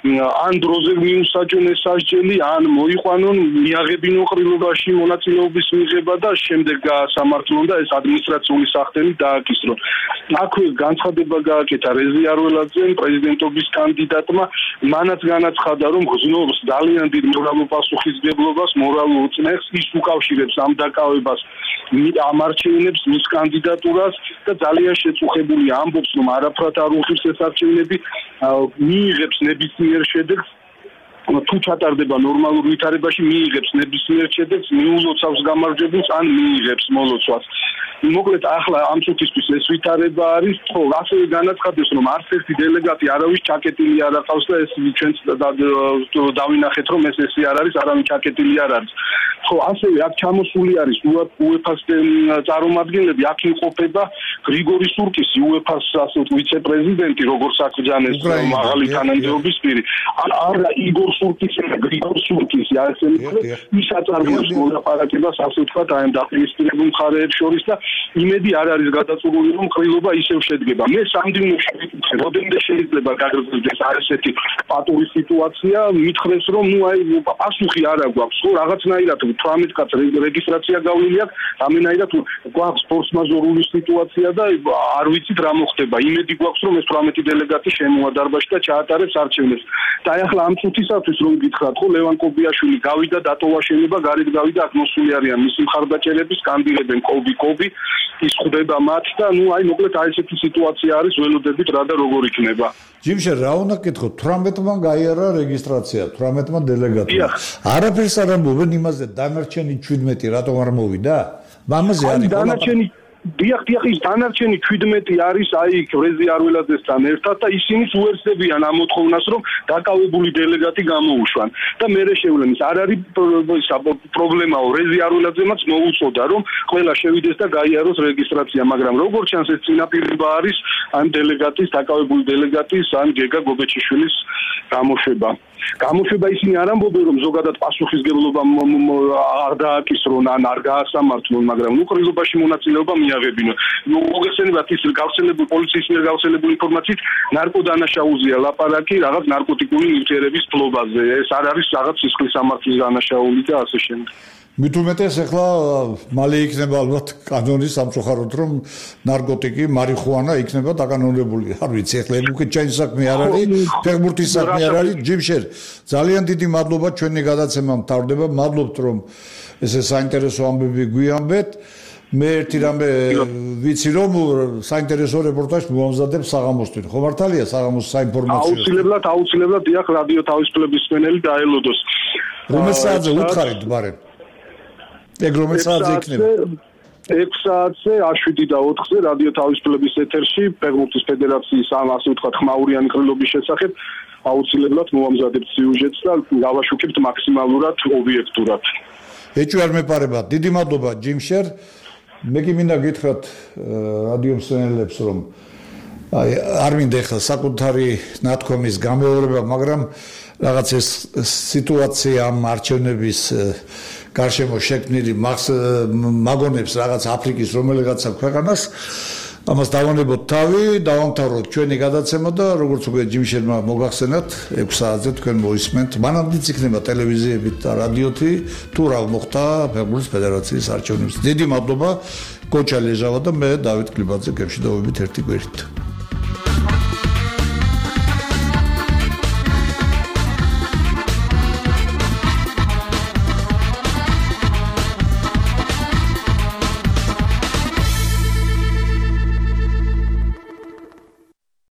ან დროზე მიუსაჯონ ეს სასჯელი, ან მოიყვანონ, მიაღებინონ ყრილობაში მონაწილეობის მიღება და შემდეგ გაასამართლონ და ეს ადმინისტრაციული სახელი დააკისრონ. აქვე განცხადება გააკეთა რეზი არველაძემ, პრეზიდენტობის კანდიდატმა, მანაც განაცხადა, რომ გზნობს ძალიან დიდ მორალურ პასუხისმგებლობას, მორალურ წნეხს, ის უკავშირებს ამ დაკავებას ამ არჩევნებს, მის კანდიდატურას და ძალიან შეწუხებული ამბობს, რომ არაფრად არ უხილს ეს არჩევნები, მიიღებს ნებისმიერ შედეგს, თუ ჩატარდება ნორმალურ ვითარებაში, მიიღებს ნებისმიერ შედეგს, მიულოცავს გამარჯვებულს, ან მიიღებს მოლოცვას. მოკლედ ახლა ამ წუთისთვის ეს ვითარება არის, ხო, ასევე განაცხადეს, რომ არც ერთი დელეგატი არავის ჩაკეტილი არ aqავს და ეს ჩვენც დავინახეთ, რომ ეს ესე არ არის, არავის ჩაკეტილი არ არის. ხო, ასევე აქ ჩამოსული არის უეფას წარმომადგენლები, აქ იმყოფება გრიგორი სურკისი, უეფას ასე ვიცე-პრეზიდენტი, როგორც აკრძალეს მაღალი თანამდებობის პირი. არა იგორ სურკისი, გრიგორ სურკისი, ასე ვთქვათ, ის აწარმოებს მოლაპარაკებას, ასე ვთქვათ, აი ამ დაპირისპირებულ მხარეებს შორის და იმედი არ არის გადაწყვეტილი, რომ ყრილობა ისევ შედგება. მე სამდივნოში ვიკითხე, რამდენიმე შეიძლება გაგრძელდეს არ ესეთი პატური სიტუაცია, მითხრეს, რომ ნუ აი პასუხი არ აქვს, ხო, რაღაცნაირად თვრამეტ კაც რეგისტრაცია გავლილი აქვს, რამენაირად გვაქვს ფორს-მაჟორული სიტუაცია და არ ვიცით რა მოხდება. იმედი გვაქვს, რომ ეს თვრამეტი დელეგატი შემოვა დარბაზში და ჩაატარებს არჩევნებს. და აი ახლა ამ წუთისათვის რომ გითხრათ, ხო, ლევან კობიაშვილი გავიდა, დატოვა შენობა, გარეთ გავიდა, აქ მოსული არიან მისი მხარდაჭერები, სკანდირებენ კობი კობი, ის ხვდება მათ და ნუ აი მოკლედ აი ესეთი სიტუაცია არის, ველოდებით რა და როგორ იქნება. ჯიმშერ, რა უნდა გითხოთ, თვრამეტმა გაიარა რეგისტრაცია, თვრამეტმა დელეგატმა. არაფერს არ ამბობენ იმაზე, დანარჩენი ჩვიდმეტი რატომ არ მოვიდა? მამაზე არის დანარჩენი დიახ, დიახ, ის დანარჩენი ჩვიდმეტი არის აი რეზი არველაძესთან ერთად და ისინიც უერთდებიან ამ მოთხოვნას, რომ დაკავებული დელეგატი გამოუშვან. და მერე შევლენის არ არის პრობლემაო, რეზი არველაძემაც მოუწოდა, რომ ყველა შევიდეს და გაიაროს რეგისტრაცია, მაგრამ როგორც ჩანს ეს წინაპირობა არის ამ დელეგატის, დაკავებული დელეგატის, ან გეგა გობეჩიშვილის გამოშვება. გამოშვება ისინი არ ამბობენ, რომ ზოგადად პასუხისმგებლობა არ დააკისრონ, ან არ გაასამართლონ, მაგრამ ნუ ყრილობაში მონაწილეობა მიაღებინონ. მოგეხსენებათ ის გავრცელებული პოლიციის მიერ გავრცელებული ინფორმაციით, ნარკოდანაშაულზეა ლაპარაკი, რაღაც ნარკოტიკული ნივთიერების ფლობაზე. ეს არ არის რაღაც სისხლის სამართლის დანაშაული და ასე შემდეგ. მით უმეტეს ახლა მალე იქნება ალბათ კანონი სამწუხაროდ, რომ ნარკოტიკი, მარიხუანა იქნება დაკანონებული. არ ვიცი, ახლა უკვე ჩაის საქმე არ არის, ფეხბურთის საქმე არ არის. ჯიმშერ, ძალიან დიდი მადლობა ჩვენი გადაცემამ თავდება. მადლობთ, რომ ესე საინტერესო ამბები გვიამბეთ. მე ერთი რამე ვიცი, რომ საინტერესო რეპორტაჟს მოამზადებს საღამოსთვის. ხო მართალია, საღამოს საინფორმაციო. აუცილებლად, აუცილებლად დიახ, რადიო თავისუფლების მსმენელი დაელოდოს. რომელ საათზე უთხარით, ბარემ? ეგ რომელ საათზე იქნება? ექვს საათზე, შვიდი და ოთხზე რადიო თავისუფლების ეთერში ფეხბურთის ფედერაციის ამ ასე ვთქვათ ხმაურიანი ყრილობის შესახებ აუცილებლად მოამზადებთ სიუჟეტს და გავაშუქებთ მაქსიმალურად ობიექტურად. ეჭვი არ მეპარება. დიდი მადლობა ჯიმშერ. მე კი მინდა გითხრათ რადიო მსმენელებს, რომ აი არ მინდა ახლა საკუთარი ნათქვამის გამეორება, მაგრამ რაღაც ეს სიტუაცია ამ არჩევნების გარშემო შექმნილი მაგონებს რაღაც აფრიკის რომელიღაცა ქვეყანას ამას დავანებოთ თავი, დავამთავროთ ჩვენი გადაცემა და როგორც უკვე ჯიმშერმა მოგახსენათ, ექვს საათზე თქვენ მოისმენთ. მანამდეც იქნება ტელევიზიებით და რადიოთი თუ რა მოხდა ფეხბურთის ფედერაციის არჩევნებში. დიდი მადლობა, კოჩა ლეჟავა და მე დავით კლიბაძე გემშვიდობებით ერთი კვირით.